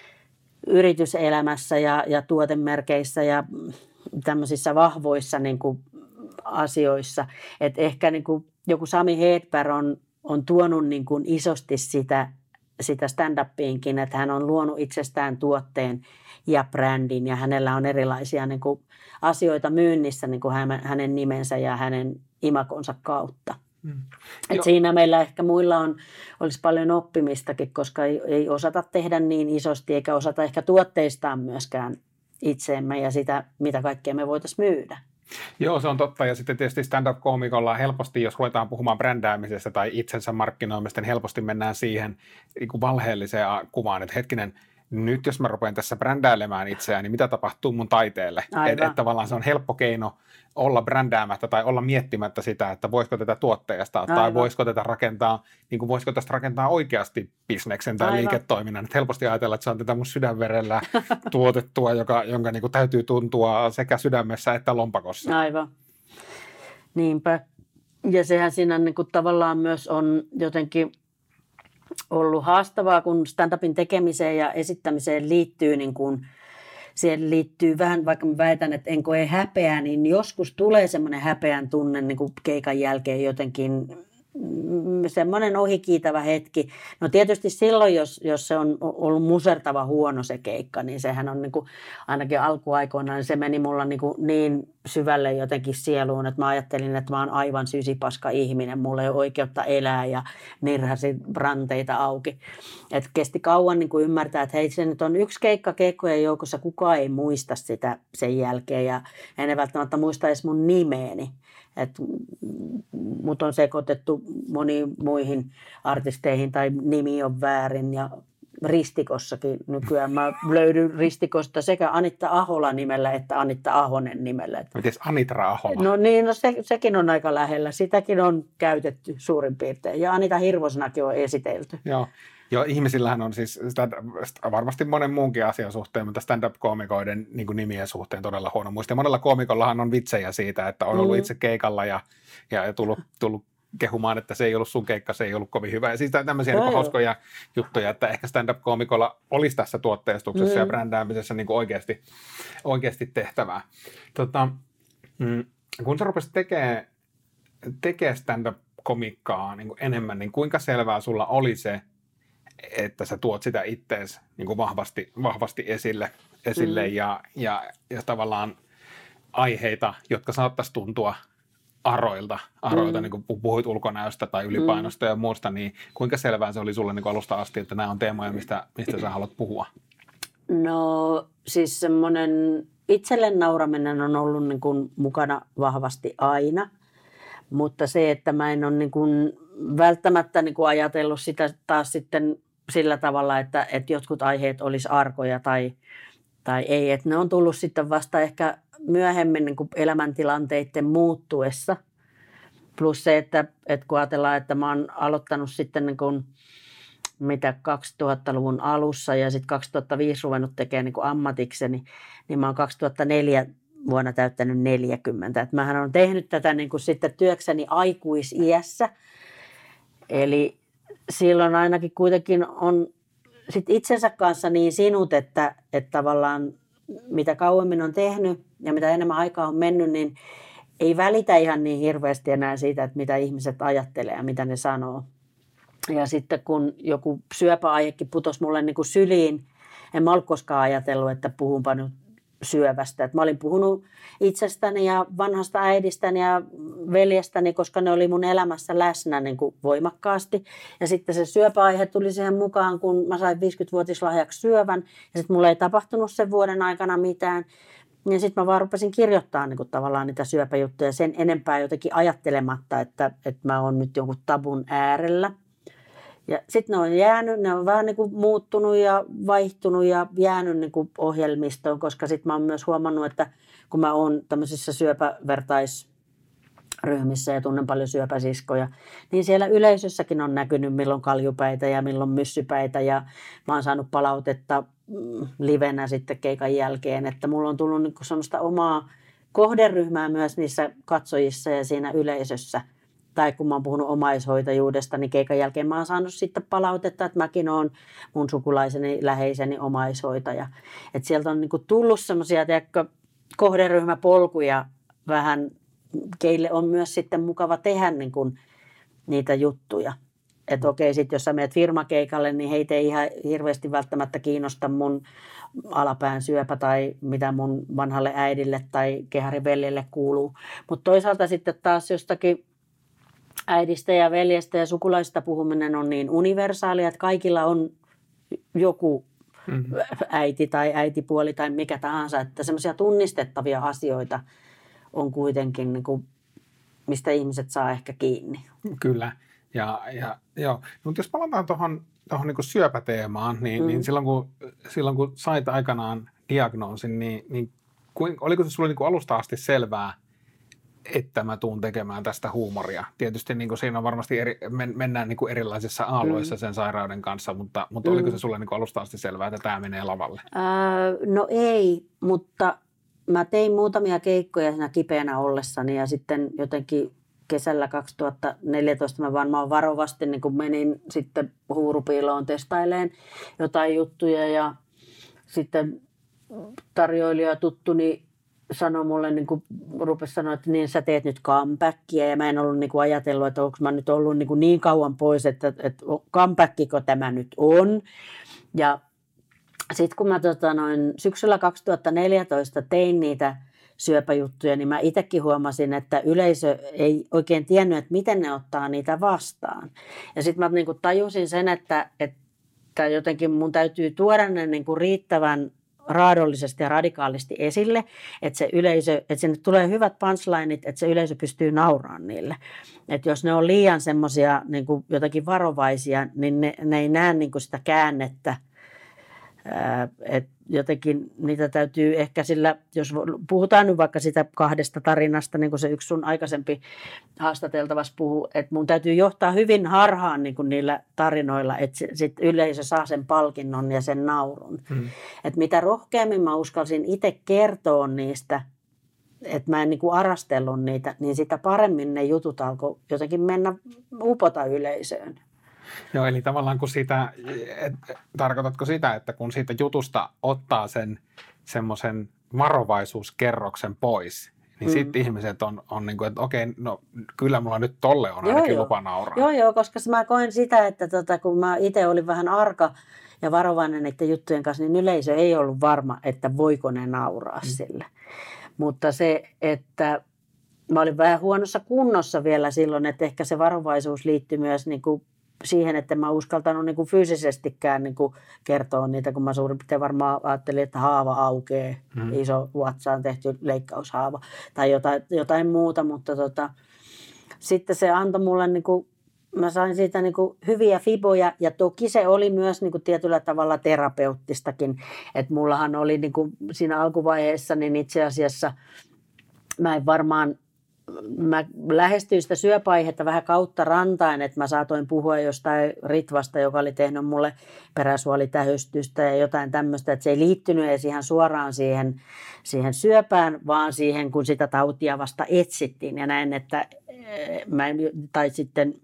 yrityselämässä ja, ja tuotemerkeissä ja tämmöisissä vahvoissa niin kuin asioissa. Et ehkä niin kuin joku Sami Hedberg on, on tuonut niin kuin isosti sitä, sitä stand-upiinkin, että hän on luonut itsestään tuotteen ja brändin ja hänellä on erilaisia niin kuin asioita myynnissä niin kuin hänen nimensä ja hänen imakonsa kautta. Hmm. Et siinä meillä ehkä muilla on, olisi paljon oppimistakin, koska ei, ei osata tehdä niin isosti eikä osata ehkä tuotteistaan myöskään itseemme ja sitä, mitä kaikkea me voitaisiin myydä. Joo, se on totta. Ja sitten tietysti stand-up-koomikolla helposti, jos ruvetaan puhumaan brändäämisestä tai itsensä markkinoimista, niin helposti mennään siihen niin kuin valheelliseen kuvaan, että hetkinen, nyt jos mä rupean tässä brändäilemään itseään, niin mitä tapahtuu mun taiteelle? Että et tavallaan se on helppo keino olla brändäämättä tai olla miettimättä sitä, että voisiko tätä tuotteesta Aivan. tai voisiko tätä rakentaa, niin kuin voisiko tästä rakentaa oikeasti bisneksen tai Aivan. liiketoiminnan. Että helposti ajatella, että se on tätä mun sydänverellä tuotettua, joka, jonka niin kuin täytyy tuntua sekä sydämessä että lompakossa. Aivan. Niinpä. Ja sehän siinä niin kuin tavallaan myös on jotenkin ollut haastavaa, kun stand-upin tekemiseen ja esittämiseen liittyy, niin kuin, siihen liittyy vähän, vaikka mä väitän, että en koe häpeää, niin joskus tulee semmoinen häpeän tunne niin kuin keikan jälkeen jotenkin, semmoinen ohikiitävä hetki. No tietysti silloin, jos, jos se on ollut musertava huono se keikka, niin sehän on niin kuin, ainakin alkuaikoina, niin se meni mulla niin, kuin niin syvälle jotenkin sieluun, että mä ajattelin, että mä oon aivan sysipaska ihminen, mulla ei ole oikeutta elää ja nirhasi ranteita auki. Et kesti kauan niin kuin ymmärtää, että hei, se nyt on yksi keikka keikkojen joukossa, kukaan ei muista sitä sen jälkeen ja en ne välttämättä muista edes mun nimeeni. Että mut on sekoitettu moniin muihin artisteihin tai nimi on väärin ja Ristikossakin nykyään. Mä löydyn Ristikosta sekä Anitta Ahola nimellä että Anitta Ahonen nimellä. Mites Anitra Ahola? No niin, no se, sekin on aika lähellä. Sitäkin on käytetty suurin piirtein ja Anita Hirvosenakin on esitelty. Joo. Joo, ihmisillähän on siis stand- varmasti monen muunkin asian suhteen, mutta stand-up-koomikoiden niin kuin nimien suhteen todella huono muisti. Ja monella koomikollahan on vitsejä siitä, että on ollut mm. itse keikalla ja, ja tullut, tullut kehumaan, että se ei ollut sun keikka, se ei ollut kovin hyvä. Ja siis tämmöisiä niin hauskoja juttuja, että ehkä stand-up-koomikolla olisi tässä tuotteistuksessa mm. ja brändäämisessä niin oikeasti, oikeasti tehtävää. Tota, mm, kun sä rupesit tekemään tekee stand-up-komikkaa niin enemmän, niin kuinka selvää sulla oli se, että sä tuot sitä ittees niin vahvasti, vahvasti esille, esille mm. ja, ja, ja tavallaan aiheita, jotka saattaisi tuntua aroilta, aroilta mm. niin kuin puhuit ulkonäöstä tai ylipainosta mm. ja muusta, niin kuinka selvää se oli sulle niin alusta asti, että nämä on teemoja, mistä, mistä sä haluat puhua? No siis semmoinen itselle nauraminen on ollut niin kuin mukana vahvasti aina, mutta se, että mä en ole niin kuin välttämättä niin kuin ajatellut sitä taas sitten sillä tavalla, että, että jotkut aiheet olisi arkoja tai, tai ei, että ne on tullut sitten vasta ehkä myöhemmin niin kuin elämäntilanteiden muuttuessa. Plus se, että, että kun ajatellaan, että mä oon aloittanut sitten niin kuin, mitä kaksituhattaluvun alussa ja sitten kaksituhattaviisi ruvennut tekemään niin kuin ammatikseni, niin mä oon kaksituhattaneljä vuonna täyttänyt neljäkymmentä. Et mähän olen tehnyt tätä niin kuin sitten työkseni aikuisiässä. Eli silloin ainakin kuitenkin on sit itsensä kanssa niin sinut, että, että tavallaan mitä kauemmin on tehnyt ja mitä enemmän aikaa on mennyt, niin ei välitä ihan niin hirveästi enää siitä, että mitä ihmiset ajattelee ja mitä ne sanoo. Ja sitten kun joku syöpäaihekin putosi mulle niin kuin syliin, en mä ole koskaan ajatellut, että puhunpa nyt syövästä. Et mä olin puhunut itsestäni ja vanhasta äidistäni ja veljestäni, koska ne oli mun elämässä läsnä niin kuin voimakkaasti. Ja sitten se syöpäaihe tuli siihen mukaan, kun mä sain viisikymmenvuotislahjaksi syövän. Ja sitten mulla ei tapahtunut sen vuoden aikana mitään. Ja sitten mä vaan rupesin kirjoittamaan niin kuin tavallaan niitä syöpäjuttuja sen enempää jotenkin ajattelematta, että, että mä oon nyt jonkun tabun äärellä. Ja sitten ne on jäänyt, ne on vähän niin kuin muuttunut ja vaihtunut ja jäänyt niin kuin ohjelmistoon, koska sitten mä oon myös huomannut, että kun mä oon tämmöisissä syöpävertaisryhmissä ja tunnen paljon syöpäsiskoja, niin siellä yleisössäkin on näkynyt milloin kaljupäitä ja milloin myssypäitä ja mä oon saanut palautetta livenä sitten keikan jälkeen, että mulla on tullut niin kuin semmoista omaa kohderyhmää myös niissä katsojissa ja siinä yleisössä. Tai kun mä oon puhunut omaishoitajuudesta, niin keikan jälkeen mä oon saanut sitten palautetta, että mäkin oon mun sukulaiseni, läheiseni omaishoitaja. Että sieltä on niinku tullut semmoisia kohderyhmäpolkuja vähän, keille on myös sitten mukava tehdä niinku niitä juttuja. Että okei, sitten jos sä menet firmakeikalle, niin heitä ei ihan hirveästi välttämättä kiinnosta mun alapään syöpä tai mitä mun vanhalle äidille tai kehariveljelle kuuluu. Mutta toisaalta sitten taas jostakin äidistä ja veljestä ja sukulaisista puhuminen on niin universaalia, että kaikilla on joku mm-hmm. äiti tai äitipuoli tai mikä tahansa, että semmoisia tunnistettavia asioita on kuitenkin, niin kuin, mistä ihmiset saa ehkä kiinni. Kyllä, ja, ja joo. Mutta jos palataan tuohon tuohon niin kuin syöpäteemaan, niin, mm. niin silloin, kun, silloin kun sait aikanaan diagnoosin, niin, niin kuin, oliko se sulle niin kuin alusta asti selvää, että mä tuun tekemään tästä huumoria? Tietysti niin kuin siinä on varmasti eri, men, mennään niin kuin erilaisissa aloissa mm. sen sairauden kanssa, mutta, mutta mm. oliko se sulle niin kuin alusta asti selvää, että tämä menee lavalle? Öö, no ei, mutta mä tein muutamia keikkoja siinä kipeänä ollessani ja sitten jotenkin kesällä kaksituhattaneljätoista mä varmaan varovasti niin kun menin sitten huurupiiloon testaileen jotain juttuja ja sitten tarjoilija tuttuni sanoi mulle, niin kuin rupesi sanoa, että niin sä teet nyt comebackia ja mä en ollut niin kuin ajatellut, että onko mä nyt ollut niin, kuin niin kauan pois, että, että comebackiko tämä nyt on. Ja sitten kun mä tota, noin, syksyllä kaksituhattaneljätoista tein niitä syöpäjuttuja, niin mä itsekin huomasin, että yleisö ei oikein tiennyt, että miten ne ottaa niitä vastaan. Ja sitten mä niin kuin tajusin sen, että, että jotenkin mun täytyy tuoda ne niin kuin riittävän raadollisesti ja radikaalisti esille, että se yleisö, että sinne tulee hyvät punchlineit, että se yleisö pystyy nauraamaan niille. Että jos ne on liian semmoisia niin kuin jotakin varovaisia, niin ne, ne ei näe niin kuin sitä käännettä. Että jotenkin niitä täytyy ehkä sillä, jos puhutaan nyt vaikka sitä kahdesta tarinasta, niin kuin se yksi sun aikaisempi haastateltavassa puhuu, että mun täytyy johtaa hyvin harhaan niin kuin niillä tarinoilla, että sit yleisö saa sen palkinnon ja sen naurun. Hmm. Että mitä rohkeammin mä uskalsin itse kertoa niistä että mä en niin kuin arastellut niitä, niin sitä paremmin ne jutut alkoi jotenkin mennä upota yleisöön. Joo, eli tavallaan kun sitä, et, tarkoitatko sitä, että kun siitä jutusta ottaa sen semmoisen varovaisuuskerroksen pois, niin mm. sitten ihmiset on, on niin kuin, että okei, no kyllä mulla nyt tolle on ainakin joo, lupa joo. nauraa. Joo, joo, koska mä koen sitä, että tota, kun mä itse olin vähän arka ja varovainen näiden juttujen kanssa, niin yleisö ei ollut varma, että voiko ne nauraa mm. sille. Mutta se, että mä olin vähän huonossa kunnossa vielä silloin, että ehkä se varovaisuus liittyi myös niin kuin siihen, että mä uskaltanut niin kuin fyysisestikään niin kuin kertoa niitä, kun mä suurin piirtein varmaan ajattelin, että haava aukeaa, mm. iso vatsaan tehty leikkaushaava tai jotain, jotain muuta, mutta tota, sitten se antoi mulle, niin kuin, mä sain siitä niin kuin hyviä fiboja ja toki se oli myös niin kuin tietyllä tavalla terapeuttistakin, että mullahan oli niin kuin siinä alkuvaiheessa, niin itse asiassa mä en varmaan Mä lähestyin sitä syöpäaihetta vähän kautta rantain, että mä saatoin puhua jostain ritvasta, joka oli tehnyt mulle peräsuolitähystystä ja jotain tämmöistä, että se ei liittynyt edes ihan suoraan siihen, siihen syöpään, vaan siihen, kun sitä tautia vasta etsittiin ja näin, että mä en, tai sitten,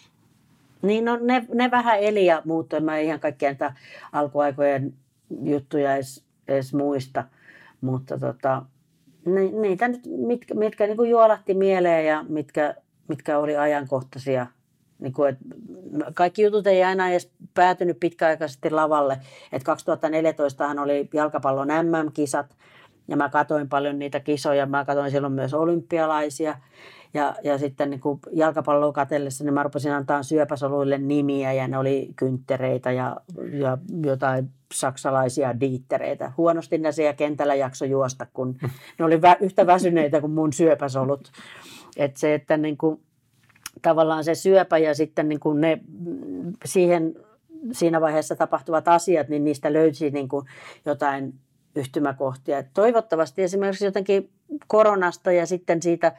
niin no ne, ne vähän eli ja muuttui, mä en ihan kaikkia niitä alkuaikojen juttuja edes, edes muista, mutta tota, niitä nyt, mitkä, mitkä niin kuin juolahti mieleen ja mitkä, mitkä oli ajankohtaisia. Niin kuin, että kaikki jutut ei aina edes päätynyt pitkäaikaisesti lavalle. Et kaksituhattaneljätoistahan oli jalkapallon äm äm-kisat ja mä katoin paljon niitä kisoja. Mä katoin silloin myös olympialaisia. Ja, ja sitten niin kuin jalkapalloa katsellessa niin mä rupesin antaa syöpäsoluille nimiä ja ne oli kynttereitä ja, ja jotain saksalaisia diittereitä. Huonosti ne siellä kentällä jakso juosta, kun ne oli vä- yhtä väsyneitä kuin mun syöpäsolut. Että se, että niin kuin, tavallaan se syöpä ja sitten niin kuin ne siihen, siinä vaiheessa tapahtuvat asiat, niin niistä löysi niin kuin jotain yhtymäkohtia. Et toivottavasti esimerkiksi jotenkin koronasta ja sitten siitä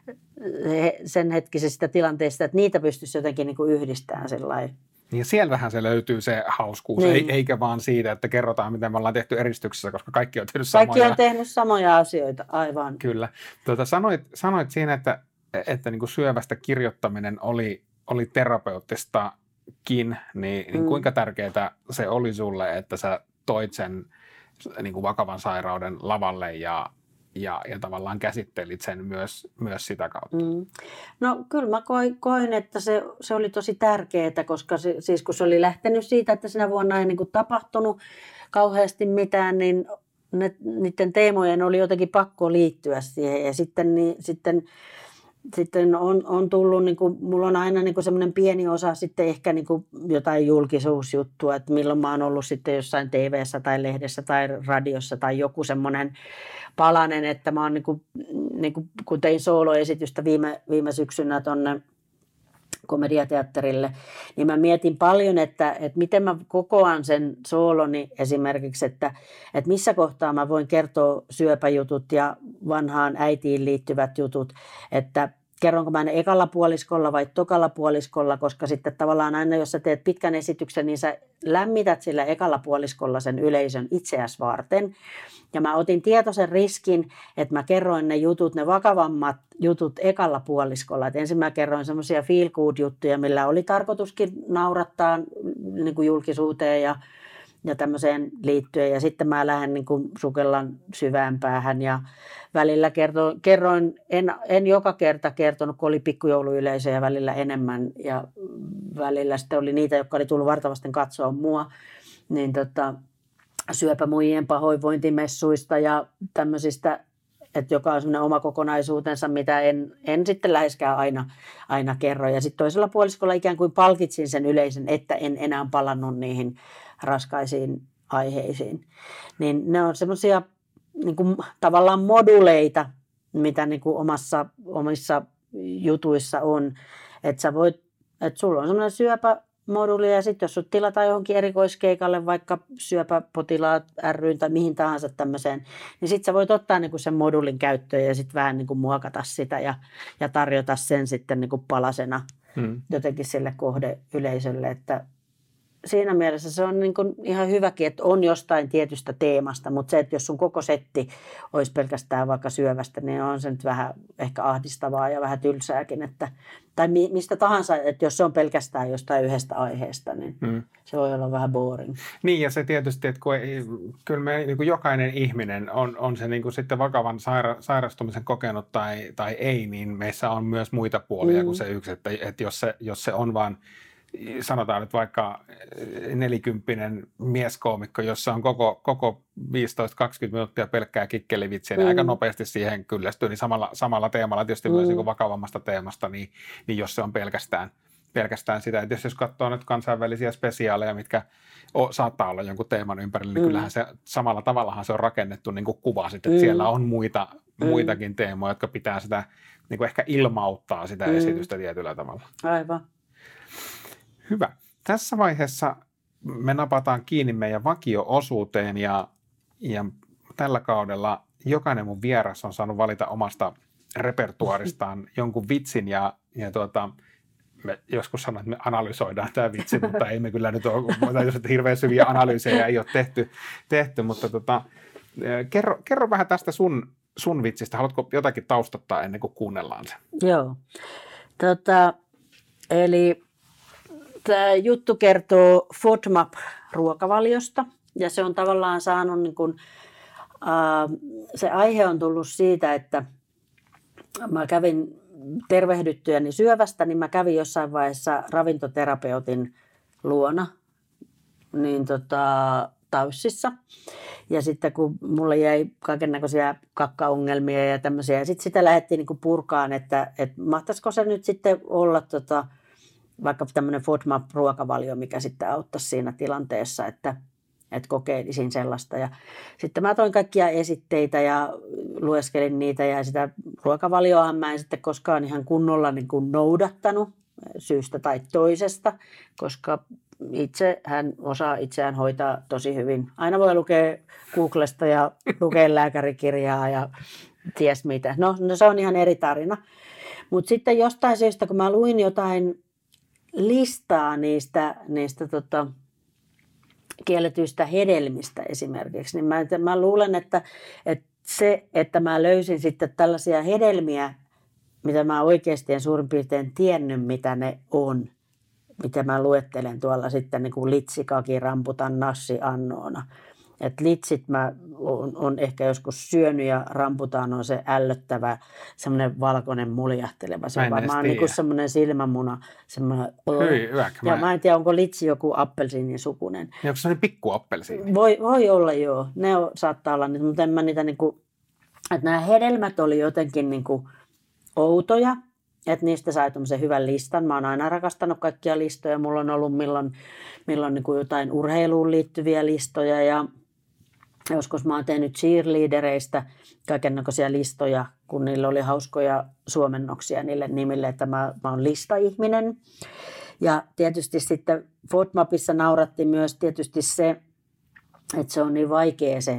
sen hetkisestä tilanteesta, että niitä pystyisi jotenkin niin kuin yhdistämään sellainen. Ja sieltähän se löytyy se hauskuus, niin. Eikä vaan siitä, että kerrotaan, miten me ollaan tehty eristyksessä, koska kaikki on tehnyt samoja. Kaikki on tehnyt samoja asioita, aivan. Kyllä. Tuota, sanoit, sanoit siinä, että, että niin kuin syövästä kirjoittaminen oli, oli terapeuttistakin, niin, niin mm. kuinka tärkeää se oli sulle, että sä toit sen niin kuin vakavan sairauden lavalle ja Ja, ja tavallaan käsittelit sen myös, myös sitä kautta. Mm. No kyllä mä koin, koin että se, se oli tosi tärkeää, koska se, siis kun se oli lähtenyt siitä, että sinä vuonna ei niin kuin tapahtunut kauheasti mitään, niin ne, niiden teemojen oli jotenkin pakko liittyä siihen. Ja sitten, niin, sitten, sitten on, on tullut, niin kuin, mulla on aina niin kuin semmoinen pieni osa sitten ehkä niin kuin jotain julkisuusjuttua, että milloin mä oon ollut sitten jossain T V:ssä tai lehdessä tai radiossa tai joku semmoinen palanen, että mä oon niin kuin, niin kuin, kun tein sooloesitystä viime, viime syksynä tuonne komediateatterille, niin mä mietin paljon, että, että miten mä kokoan sen sooloni esimerkiksi, että, että missä kohtaa mä voin kertoa syöpäjutut ja vanhaan äitiin liittyvät jutut, että kerronko mä ne ekalla puoliskolla vai tokalla puoliskolla, koska sitten tavallaan aina jos sä teet pitkän esityksen, niin sä lämmität sillä ekalla puoliskolla sen yleisön itseäsi varten. Ja mä otin tietoisen riskin, että mä kerroin ne jutut, ne vakavammat jutut ekalla puoliskolla. Et ensin mä kerroin semmoisia feel good juttuja, millä oli tarkoituskin naurattaa niin kuin julkisuuteen ja, ja tämmöiseen liittyen. Ja sitten mä lähden niin kuin sukellan syvään päähän ja välillä kertoin, kerroin, en, en joka kerta kertonut, kun oli pikkujouluyleisö ja välillä enemmän. Ja välillä sitten oli niitä, jotka oli tullut vartavasten katsoa mua, niin tota, syöpämuijien pahoinvointimessuista ja tämmöisistä, että joka on semmoinen oma kokonaisuutensa, mitä en, en sitten läheskään aina, aina kerro. Ja sitten toisella puoliskolla ikään kuin palkitsin sen yleisön, että en enää palannut niihin raskaisiin aiheisiin. Niin ne on semmoisia niin kuin tavallaan moduleita, mitä niin kuin omassa, omissa jutuissa on. Että sä voit, että sulla on semmoinen syöpämoduli ja sitten jos sut tilataan johonkin erikoiskeikalle, vaikka syöpäpotilaat ry:n tai mihin tahansa tämmöiseen, niin sitten sä voit ottaa niin kuin sen modulin käyttöön ja sitten vähän niin kuin muokata sitä ja, ja tarjota sen sitten niin kuin palasena hmm. jotenkin sille kohdeyleisölle, että siinä mielessä se on niin kuin ihan hyväkin, että on jostain tietystä teemasta, mutta se, että jos sun koko setti olisi pelkästään vaikka syövästä, niin on se nyt vähän ehkä ahdistavaa ja vähän tylsääkin, että, tai mi, mistä tahansa, että jos se on pelkästään jostain yhdestä aiheesta, niin hmm. se voi olla vähän boring. Niin, ja se tietysti, että kun ei, kyllä me niin kuin jokainen ihminen on, on se niin kuin sitten vakavan saira, sairastumisen kokenut tai, tai ei, niin meissä on myös muita puolia hmm. kuin se yksi, että, että jos, se, jos se on vaan sanotaan nyt vaikka nelikymppinen mieskoomikko, jossa on koko, koko viisitoista kaksikymmentä minuuttia pelkkää kikkelivitsiä, mm. niin aika nopeasti siihen kyllästyy, niin samalla, samalla teemalla, tietysti mm. myös niin kuin vakavammasta teemasta, niin, niin jos se on pelkästään, pelkästään sitä, että jos, jos katsoo nyt kansainvälisiä spesiaaleja, mitkä o, saattaa olla jonkun teeman ympärillä, niin mm. kyllähän se samalla tavallahan se on rakennettu niin kuin kuvasit, että mm. siellä on muita, mm. muitakin teemoja, jotka pitää sitä niin kuin ehkä ilmauttaa sitä mm. esitystä tietyllä tavalla. Aivan. Hyvä. Tässä vaiheessa me napataan kiinni meidän vakio-osuuteen ja, ja tällä kaudella jokainen mun vieras on saanut valita omasta repertuaristaan jonkun vitsin ja, ja tuota, me joskus sanoin, että me analysoidaan tämä vitsi, mutta ei me kyllä nyt ole, jos että hirveän syviä analyysejä ei ole tehty, tehty mutta tota, kerro, kerro vähän tästä sun, sun vitsistä. Haluatko jotakin taustottaa ennen kuin kuunnellaan se? Joo. Tota, eli tämä juttu kertoo FODMAP-ruokavaliosta ja se on tavallaan saanut, niin kuin, äh, se aihe on tullut siitä, että mä kävin tervehdyttyäni syövästä, niin mä kävin jossain vaiheessa ravintoterapeutin luona niin tota, Taussissa. Ja sitten kun mulle jäi kaikennäköisiä kakkaongelmia ja tämmöisiä, ja sitten sitä lähdettiin niin kuin purkaan, että, että mahtaisiko se nyt sitten olla tota, vaikka tämmöinen FODMAP-ruokavalio, mikä sitten auttaisi siinä tilanteessa, että, että kokeilisin sellaista. Ja sitten mä toin kaikkia esitteitä ja lueskelin niitä ja sitä ruokavalioahan mä en sitten koskaan ihan kunnolla niin kuin noudattanut syystä tai toisesta, koska itse hän osaa itseään hoitaa tosi hyvin. Aina voi lukea Googlesta ja lukea lääkärikirjaa ja ties mitä. No, no se on ihan eri tarina. Mutta sitten jostain syystä, kun mä luin jotain listaa niistä, niistä tota, kielletyistä hedelmistä esimerkiksi, niin mä, mä luulen, että, että se, että mä löysin sitten tällaisia hedelmiä, mitä mä oikeasti en suurin piirtein tiennyt, mitä ne on, mitä mä luettelen tuolla sitten niin kuin litsikaki, ramputan, nassi, annoona. Et litsit mä on, on ehkä joskus syönyt ja ramputaan on se ällöttävä, semmoinen valkoinen muljahteleva. Se on varmaan niin kuin semmoinen silmämuna. Semmoinen, Hyi, yäk, ja mä... mä en tiedä, onko litsi joku appelsiinin sukunen. Ja onko semmoinen pikku appelsiini? Voi, voi olla joo. Ne on, saattaa olla niitä, mutta en mä niitä niin kuin, että nämä hedelmät oli jotenkin niin kuin outoja. Että niistä sai tämmöisen hyvän listan. Mä oon aina rakastanut kaikkia listoja. Mulla on ollut milloin, milloin niin kuin jotain urheiluun liittyviä listoja ja joskus mä oon tehnyt cheerleadereistä kaikennäköisiä listoja, kun niillä oli hauskoja suomennoksia niille nimille, että mä, mä oon listaihminen. Ja tietysti sitten FODMAPissa nauratti myös tietysti se, että se on niin vaikea se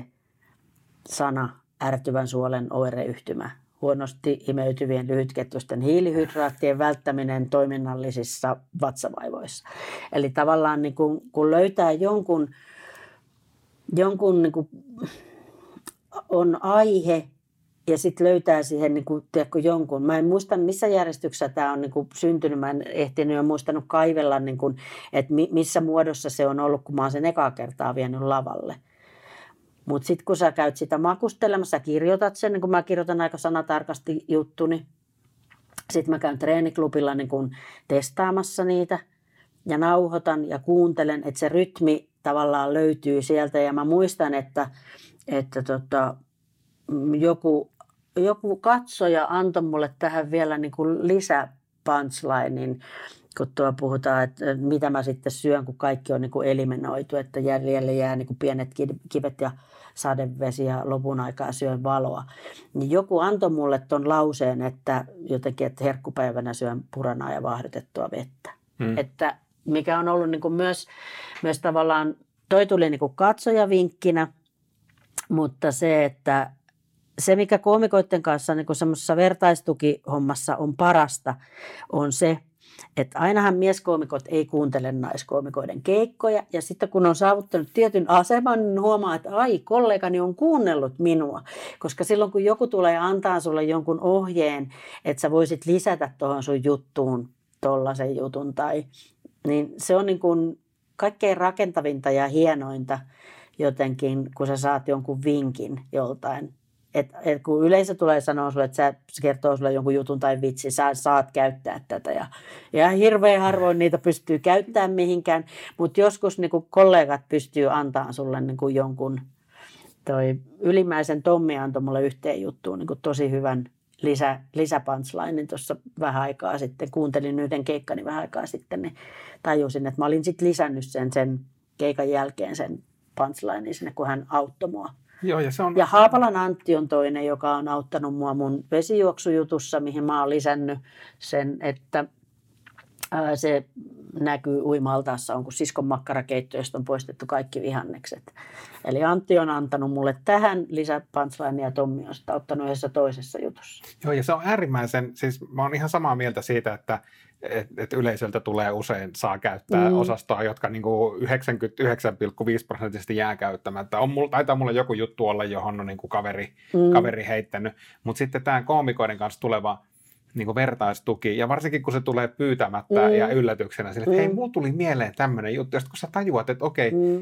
sana ärtyvän suolen oireyhtymä. Huonosti imeytyvien lyhytketjuisten hiilihydraattien välttäminen toiminnallisissa vatsavaivoissa. Eli tavallaan niin kun, kun löytää jonkun, jonkun niin kun on aihe ja sitten löytää siihen niin kun, tiedätkö, jonkun. Mä en muista, missä järjestyksessä tämä on niin kun syntynyt. Mä en ehtinyt ja muistanut kaivella, niin kun, että missä muodossa se on ollut, kun mä oon sen ekaa kertaa vienyt lavalle. Mutta sitten kun sä käyt sitä makustelemassa, kirjoitat sen, niin kun mä kirjoitan aika sanatarkasti juttuni. Sitten mä käyn treeniklubilla niin kun testaamassa niitä ja nauhoitan ja kuuntelen, että se rytmi tavallaan löytyy sieltä. Ja mä muistan, että, että tota, joku, joku katsoja antoi mulle tähän vielä niin kun lisä punchlinein, kun tuo puhutaan, että mitä mä sitten syön, kun kaikki on niin kuin eliminoitu, että jäljelle jää niin kuin pienet kivet ja sadevesi ja lopun aikaa syön valoa. Niin joku antoi mulle ton lauseen, että jotenkin, että herkkupäivänä syön puranaa ja vaahdotettua vettä. Hmm. Että mikä on ollut niin kuin myös, myös tavallaan, toi tuli niin kuin katsojavinkkinä, mutta se, että se mikä koomikoiden kanssa niin kuin semmoisessa vertaistukihommassa on parasta, on se, että ainahan mieskoomikot ei kuuntele naiskoomikoiden keikkoja. Ja sitten kun on saavuttanut tietyn aseman, niin huomaa, että ai, kollegani on kuunnellut minua. Koska silloin kun joku tulee antaa sulle jonkun ohjeen, että sä voisit lisätä tuohon sun juttuun tollaisen jutun, tai, niin se on niin kuin kaikkein rakentavinta ja hienointa jotenkin, kun sä saat jonkun vinkin joltain. Et, et kun yleisö tulee sanoa sulle, että se kertoo sulle jonkun jutun tai vitsi, sä saat käyttää tätä. Ja, ja hirveän harvoin niitä pystyy käyttämään mihinkään, mutta joskus niin kuin kollegat pystyy antamaan sulle niin kuin jonkun. Toi Ylimäisen Tommi antoi mulle yhteen juttuun niin kuin tosi hyvän lisä, lisäpunchlinein tuossa vähän aikaa sitten. Kuuntelin yhden keikkani vähän aikaa sitten, niin tajusin, että mä olin sitten lisännyt sen, sen keikan jälkeen sen punchlinein sinne, kun hän auttoi mua. Joo, ja, se on... ja Haapalan Antti on toinen, joka on auttanut mua mun vesijuoksujutussa, mihin mä oon lisännyt sen, että ää, se näkyy uima-altaassa, on kun siskon makkarakeitto, josta on poistettu kaikki vihannekset. Eli Antti on antanut mulle tähän lisäpunchline ja Tommi on sitä auttanut yhdessä toisessa jutussa. Joo, ja se on äärimmäisen, siis mä oon ihan samaa mieltä siitä, että et, et yleisöltä tulee usein, saa käyttää mm. osastoa, jotka niinku yhdeksänkymmentäyhdeksän pilkku viisi prosenttisesti jää käyttämättä. On, taitaa mulla joku juttu olla, johon on niinku kaveri, mm. kaveri heittänyt, mutta sitten tämä koomikoiden kanssa tuleva niinku vertaistuki, ja varsinkin kun se tulee pyytämättä mm. ja yllätyksenä, sille, että mm. hei, mulla tuli mieleen tämmöinen juttu, ja sitten kun sä tajuat, että okei, mm.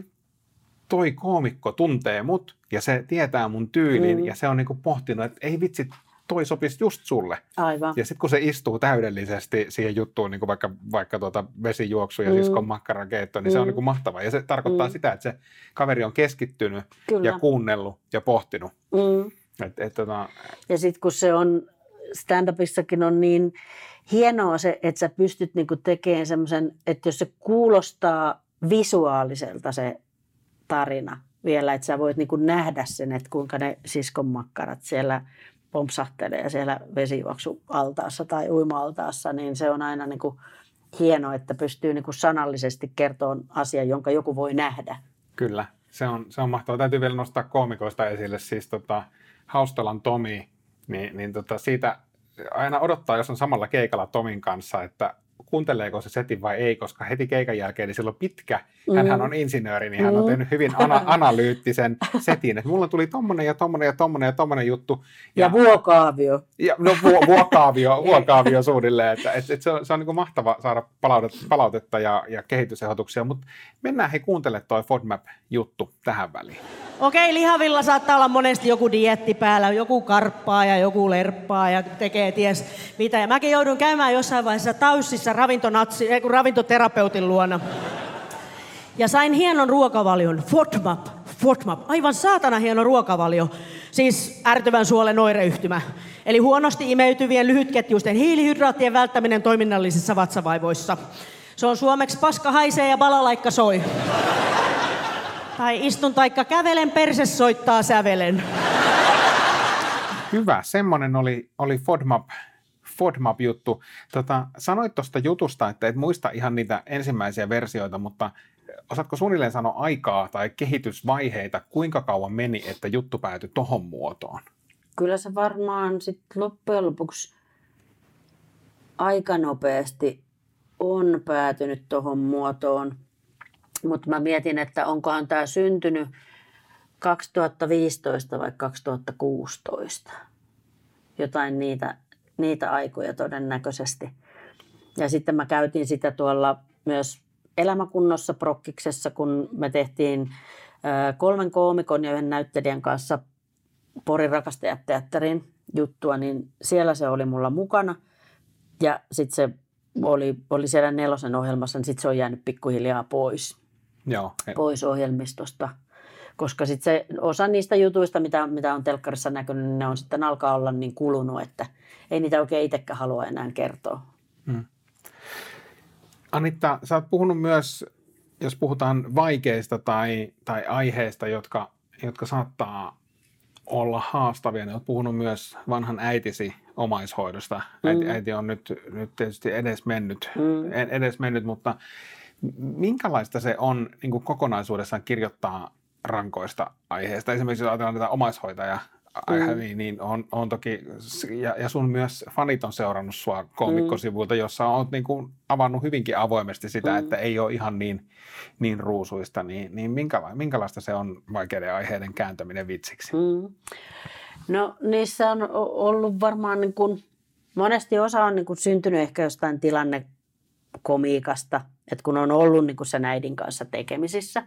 toi koomikko tuntee mut, ja se tietää mun tyylin, mm. ja se on niinku pohtinut, että ei vitsi, toi sopisi just sulle. Aivan. Ja sitten kun se istuu täydellisesti siihen juttuun, niin kuin vaikka, vaikka tuota vesijuoksu ja mm. siskon makkarakeitto, niin mm. se on niin kuin mahtavaa. Ja se tarkoittaa mm. sitä, että se kaveri on keskittynyt Kyllä. ja kuunnellut ja pohtinut. Mm. Et, et, tota... Ja sitten kun se on, stand-upissakin on niin hienoa se, että sä pystyt niinku tekemään semmoisen, että jos se kuulostaa visuaaliselta se tarina vielä, että sä voit niinku nähdä sen, että kuinka ne siskon makkarat siellä pompsahtelee siellä vesijuoksualtaassa tai uima-altaassa, niin se on aina niin kuin hienoa, että pystyy niin kuin sanallisesti kertomaan asian, jonka joku voi nähdä. Kyllä, se on, se on mahtavaa. Täytyy vielä nostaa koomikoista esille, siis tota, Haustalan Tomi, niin, niin tota, siitä aina odottaa, jos on samalla keikalla Tomin kanssa, että kuunteleeko se setin vai ei, koska heti keikan jälkeen, niin silloin pitkä, mm. hänhän on insinööri, niin hän on tehnyt hyvin ana- analyyttisen setin, että mulla tuli tommonen ja tommonen ja tommonen ja tommonen juttu. Ja, ja vuokaavio. Ja, no vu- vuokaavio, vuokaavio suunnilleen, että et, et se on, se on niin kuin mahtava saada palautetta, palautetta ja, ja kehitysehdotuksia, mutta mennään hei kuuntele toi FODMAP-juttu tähän väliin. Okei, lihavilla saattaa olla monesti joku dieetti päällä, joku karppaa ja joku lerppaa ja tekee ties mitä. Ja mäkin joudun käymään jossain vaiheessa Taussissa ravintonatsi, ravintoterapeutin luona. Ja sain hienon ruokavalion, FODMAP, FODMAP, aivan saatana hieno ruokavalio. Siis ärtyvän suolen oireyhtymä. Eli huonosti imeytyvien lyhytketjuisten hiilihydraattien välttäminen toiminnallisissa vatsavaivoissa. Se on suomeksi paska haisee ja balalaikka soi. Tai istun taikka kävelen, perse soittaa sävelen. Hyvä, semmoinen oli, oli FODMAP, FODMAP-juttu. Tota, sanoit tuosta jutusta, että et muista ihan niitä ensimmäisiä versioita, mutta osaatko suunnilleen sanoa aikaa tai kehitysvaiheita, kuinka kauan meni, että juttu päätyi tohon muotoon? Kyllä se varmaan sitten loppujen lopuksi aika nopeasti on päätynyt tohon muotoon. Mutta mä mietin, että onkohan tämä syntynyt kaksituhattaviisitoista vai kaksituhattakuusitoista. Jotain niitä, niitä aikoja todennäköisesti. Ja sitten mä käytin sitä tuolla myös Elämäkunnossa Prokkiksessa, kun me tehtiin kolmen koomikon ja yhden näyttelijän kanssa Porin rakastajateatterin juttua, niin siellä se oli mulla mukana. Ja sitten se oli, oli siellä nelosen ohjelmassa, niin sitten se on jäänyt pikkuhiljaa pois. Joo, pois ohjelmistosta, koska sitten se osa niistä jutuista, mitä, mitä on telkkarissa näkynyt, niin ne on sitten alkaa olla niin kulunut, että ei niitä oikein itsekään halua enää kertoa. Hmm. Anitta, sä oot puhunut myös, jos puhutaan vaikeista tai, tai aiheista, jotka, jotka saattaa olla haastavia, niin oot puhunut myös vanhan äitisi omaishoidosta. Äiti, mm. äiti on nyt, nyt tietysti edes mennyt, mm. edes mennyt, mutta minkälaista se on niin kuin kokonaisuudessaan kirjoittaa rankoista aiheista? Esimerkiksi jos ajatellaan tätä omaishoitaja mm. niin, niin on, on toki, ja, ja sun myös fanit on seurannut sua koomikkosivuilta, jossa olet niin kuin avannut hyvinkin avoimesti sitä, mm. että ei ole ihan niin, niin ruusuista, niin, niin minkäla, minkälaista se on vaikeiden aiheiden kääntäminen vitsiksi? Mm. No niissä on ollut varmaan niin kuin, monesti osa on niin kuin syntynyt ehkä jostain tilannekomiikasta, että kun on ollut niin kuin sen äidin kanssa tekemisissä.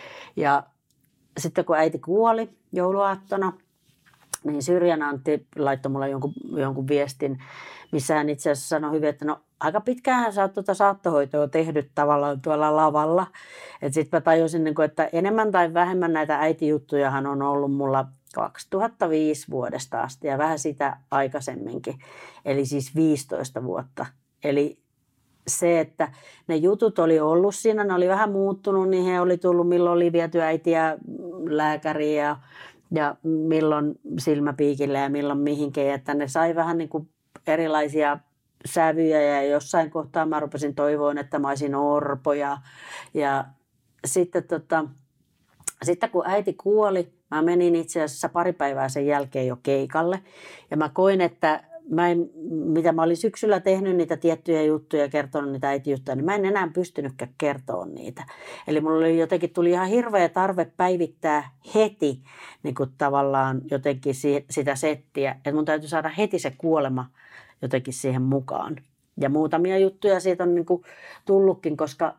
Ja sitten kun äiti kuoli jouluaattona, niin Syrjän Antti laittoi mulle jonkun, jonkun viestin, missä hän itse asiassa sanoi hyvin, että no aika pitkään sä oot tuota saattohoitoa tehnyt tavallaan tuolla lavalla. Että sitten mä tajusin, että enemmän tai vähemmän näitä äitijuttujahan on ollut mulla kaksituhattaviisi vuodesta asti ja vähän sitä aikaisemminkin, eli siis viisitoista vuotta. Eli se, että ne jutut oli ollut siinä, ne oli vähän muuttunut, niin he oli tullut, milloin oli viety äitiä lääkäriin ja, ja milloin silmäpiikille ja milloin mihinkin, että ne sai vähän niin kuin erilaisia sävyjä ja jossain kohtaa mä rupesin toivoon, että mä olisin orpo ja, ja sitten, tota, sitten kun äiti kuoli, mä menin itse asiassa pari päivää sen jälkeen jo keikalle ja mä koin, että mä en, mitä mä olin syksyllä tehnyt niitä tiettyjä juttuja ja kertonut niitä äitijuttuja, niin mä en enää pystynytkään kertoa niitä. Eli mulla oli jotenkin tuli ihan hirveä tarve päivittää heti niin kuin tavallaan jotenkin si, sitä settiä, että mun täytyy saada heti se kuolema jotenkin siihen mukaan. Ja muutamia juttuja siitä on niin kuin tullutkin, koska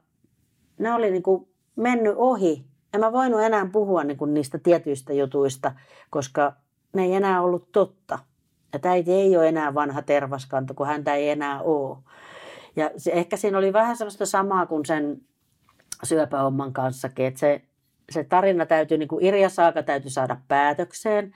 ne oli niin kuin mennyt ohi. En mä voinut enää puhua niin kuin niistä tietyistä jutuista, koska ne ei enää ollut totta. Että äiti ei ole enää vanha tervaskanto, kun häntä ei enää ole. Ja se, ehkä siinä oli vähän sellaista samaa kuin sen syöpähomman kanssakin, että se, se tarina täytyy, niin kuin Irja Saaka täytyy saada päätökseen.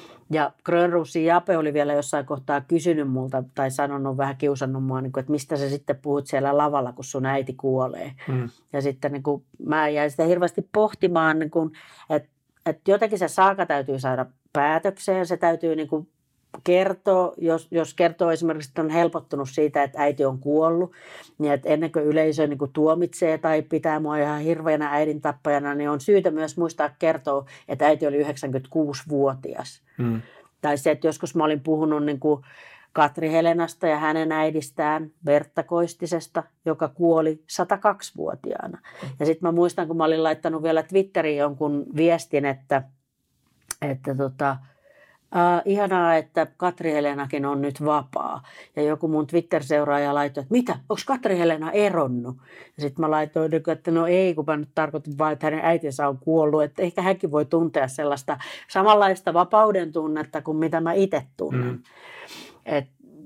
Ja Grönroossin Jape oli vielä jossain kohtaa kysynyt multa tai sanonut, vähän kiusannut mua, niin kuin, että mistä sä sitten puhut siellä lavalla, kun sun äiti kuolee. Mm. Ja sitten niin kuin, mä jäin sitä hirveästi pohtimaan, niin kuin, että, että jotenkin se Saaka täytyy saada päätökseen, se täytyy niin kuin kertoo, jos, jos kertoo esimerkiksi, että on helpottunut siitä, että äiti on kuollut, niin että ennen kuin yleisö niin kuin tuomitsee tai pitää mua ihan hirveänä äidin tappajana, niin on syytä myös muistaa kertoa, että äiti oli yhdeksänkymmentäkuusivuotias. Hmm. Tai se, että joskus mä olin puhunut niin kuin Katri Helenasta ja hänen äidistään Bertta Koistisesta, joka kuoli satakaksivuotiaana. Ja sitten mä muistan, kun mä olin laittanut vielä Twitteriin jonkun viestin, että, että tota, Uh, ihanaa, että Katri Helenakin on nyt vapaa. Ja joku mun Twitter-seuraaja laittoi, että mitä, onko Katri Helena eronnut? Ja sitten mä laitoin, että no ei, kun mä nyt tarkoitin vain, että hänen äitinsä on kuollut. Että ehkä hänkin voi tuntea sellaista samanlaista vapauden tunnetta kuin mitä mä itse tunnen. Mm. Et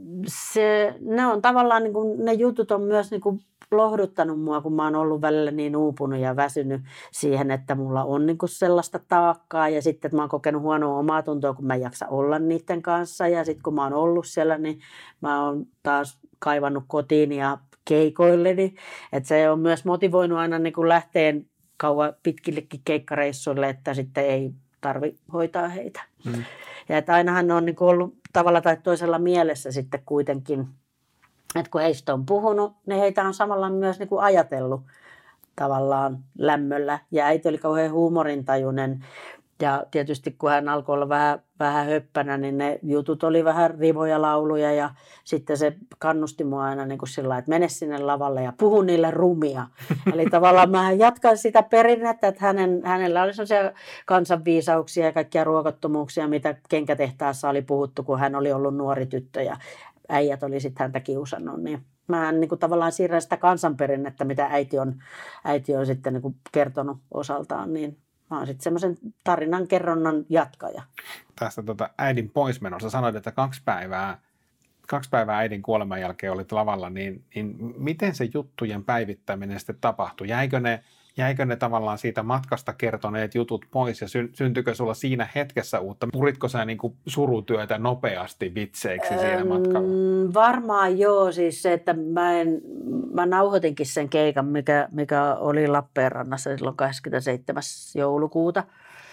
se, ne on tavallaan, niin kuin, ne jutut on myös niin kuin lohduttanut mua, kun mä oon ollut välillä niin uupunut ja väsynyt siihen, että mulla on niin kuin sellaista taakkaa ja sitten, että mä oon kokenut huonoa omaa tuntoa, kun mä en jaksa olla niiden kanssa ja sitten kun mä oon ollut siellä, niin mä oon taas kaivannut kotiin ja keikoilleni, että se on myös motivoinut aina niin kuin lähteen kauan pitkillekin keikkareissuille, että sitten ei tarvi hoitaa heitä. Mm. Ja että ainahan ne on niin kuin ollut tavalla tai toisella mielessä sitten kuitenkin, että kun heistä on puhunut, niin heitä on samalla myös niin kuin ajatellut tavallaan lämmöllä. Ja äiti oli kauhean huumorintajuinen. Ja tietysti kun hän alkoi olla vähän, vähän höppänä, niin ne jutut oli vähän rivoja lauluja. Ja sitten se kannusti mua aina niin kuin sillä lailla, että mene sinne lavalle ja puhu niille rumia. Eli tavallaan mä jatkan sitä perinnettä, että hänen, hänellä oli sellaisia kansanviisauksia ja kaikkia ruokottomuuksia, mitä kenkätehtaassa oli puhuttu, kun hän oli ollut nuori tyttö ja äijät oli sitten häntä kiusannut, niin mä niin kuin tavallaan siirrän sitä kansanperinnettä, mitä äiti on, äiti on sitten niin kuin kertonut osaltaan, niin mä oon sitten semmoisen tarinan kerronnan jatkaja. Tästä tota äidin poismenossa sanoit, että kaksi päivää, kaksi päivää äidin kuoleman jälkeen olit lavalla, niin, niin miten se juttujen päivittäminen sitten tapahtui? Jäikö ne Jäikö ne tavallaan siitä matkasta kertoneet jutut pois ja syntyykö sulla siinä hetkessä uutta? Puritko sä niin kuin surutyötä nopeasti vitseiksi siinä matkalla? Varmaan joo, siis se, että mä, en, mä nauhoitinkin sen keikan, mikä, mikä oli Lappeenrannassa silloin kahdeskymmenesseitsemäs joulukuuta.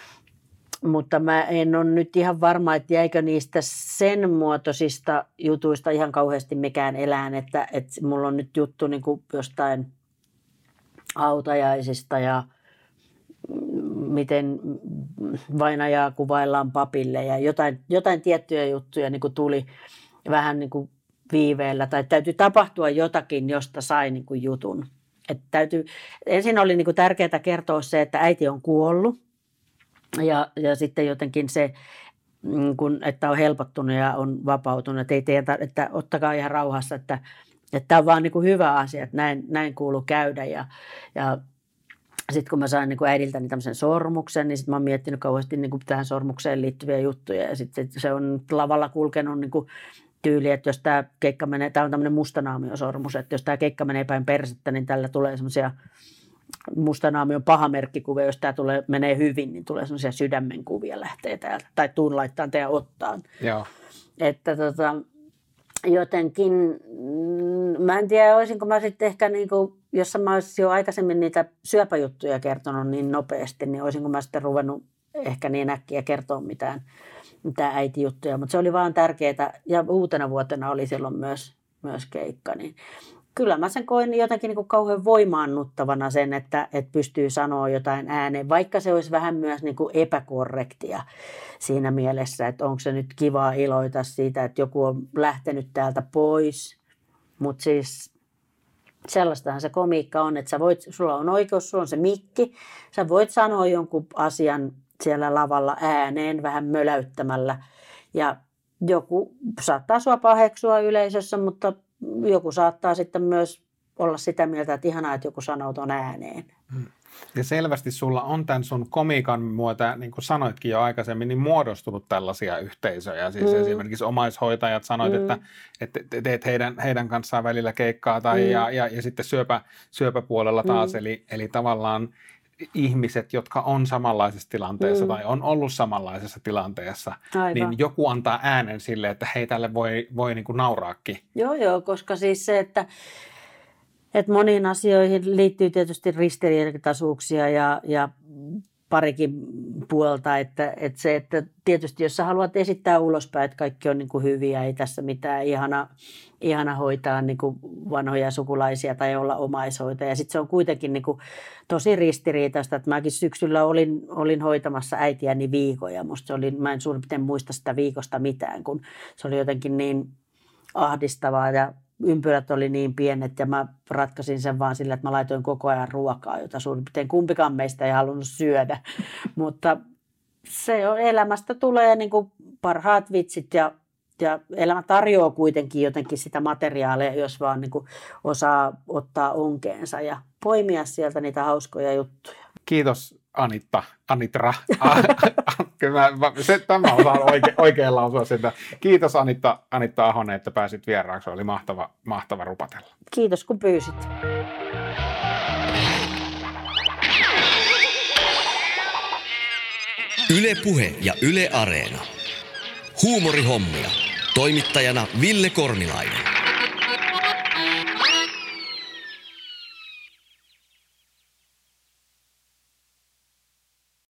Mutta mä en ole nyt ihan varma, että jäikö niistä sen muotoisista jutuista ihan kauheasti mikään elään, että, että mulla on nyt juttu niin kuin jostain hautajaisista ja miten vainajaa kuvaillaan papille ja jotain, jotain tiettyjä juttuja niin kuin tuli vähän niin kuin viiveellä tai täytyy tapahtua jotakin, josta sai niin kuin jutun. Että täytyy, ensin oli niin kuin tärkeää kertoa se, että äiti on kuollut ja, ja sitten jotenkin se, kun, että on helpottunut ja on vapautunut, että, ei teitä, että ottakaa ihan rauhassa, että, että tämä on vaan niin kuin hyvä asia, että näin, näin kuuluu käydä. Ja, ja sitten kun mä sain niin kuin äidiltäni tämmöisen sormuksen, niin sitten mä oon miettinyt kauheasti niin kuin tähän sormukseen liittyviä juttuja. Ja sitten se on lavalla kulkenut niin kuin tyyli, että jos tämä keikka menee, tämä on tämmöinen mustanaamiosormus, että jos tämä keikka menee päin persettä, niin tällä tulee semmoisia mustanaamion pahamerkkikuvia, jos tämä tulee, menee hyvin, niin tulee semmoisia sydämenkuvia lähtee täältä, tai tuun laittaa teidän ottaan. Joo. Että tota, jotenkin, mä en tiedä, olisinko mä sitten ehkä, niin kuin, jos mä olisin jo aikaisemmin niitä syöpäjuttuja kertonut niin nopeasti, niin olisinko mä sitten ruvennut ehkä niin äkkiä kertoa mitään, mitään äitijuttuja, mutta se oli vaan tärkeää, ja uutena vuotena oli silloin myös, myös keikka, niin kyllä mä sen koin jotenkin niin kuin kauhean voimaannuttavana sen, että, että pystyy sanoa jotain ääneen, vaikka se olisi vähän myös niin kuin epäkorrektia siinä mielessä, että onko se nyt kivaa iloita siitä, että joku on lähtenyt täältä pois. Mutta siis sellaistahan se komiikka on, että sä voit, sulla on oikeus, sulla on se mikki, sä voit sanoa jonkun asian siellä lavalla ääneen vähän möläyttämällä ja joku saattaa sua paheksua yleisössä, mutta joku saattaa sitten myös olla sitä mieltä, että ihanaa, että joku sanoo ton ääneen. Ja selvästi sulla on tämän sun komiikan muuta, niin kuin sanoitkin jo aikaisemmin, niin muodostunut tällaisia yhteisöjä. Siis mm. esimerkiksi omaishoitajat sanoit, mm. että, että teet heidän, heidän kanssaan välillä keikkaa tai, mm. ja, ja, ja sitten syöpä, syöpäpuolella taas. Mm. Eli, eli tavallaan ihmiset, jotka on samanlaisessa tilanteessa mm. tai on ollut samanlaisessa tilanteessa, aivan, niin joku antaa äänen sille, että hei, tälle voi, voi niin kuin nauraakin. Joo, joo, koska siis se, että, että moniin asioihin liittyy tietysti ristiriitaisuuksia ja, ja parikin puolta, että, että se, että tietysti jos sä haluat esittää ulospäin, että kaikki on niin kuin hyviä, ei tässä mitään ihana, ihana hoitaa niin kuin vanhoja sukulaisia tai olla omaishoitaja. Ja sitten se on kuitenkin niin kuin tosi ristiriitaista, että mäkin syksyllä olin, olin hoitamassa äitiäni viikon ja musta se oli, mä en suurin piirtein muista sitä viikosta mitään, kun se oli jotenkin niin ahdistavaa ja ympyrät oli niin pienet ja mä ratkaisin sen vaan sillä, että mä laitoin koko ajan ruokaa, jota suurin piirtein kumpikaan meistä ei halunnut syödä. Mutta se on, elämästä tulee niin kuin parhaat vitsit ja, ja elämä tarjoaa kuitenkin jotenkin sitä materiaalia, jos vaan niin kuin osaa ottaa onkeensa ja poimia sieltä niitä hauskoja juttuja. Kiitos Anitta, Anitra. Kyllä mä, se, tämä osaan oike, oikein lausua sitä. Kiitos Anitta, Anitta Ahonen, että pääsit vieraaksi. Oli mahtava, mahtava rupatella. Kiitos kun pyysit. Yle Puhe ja Yle Areena. Huumorihommia. Toimittajana Ville Kornilainen.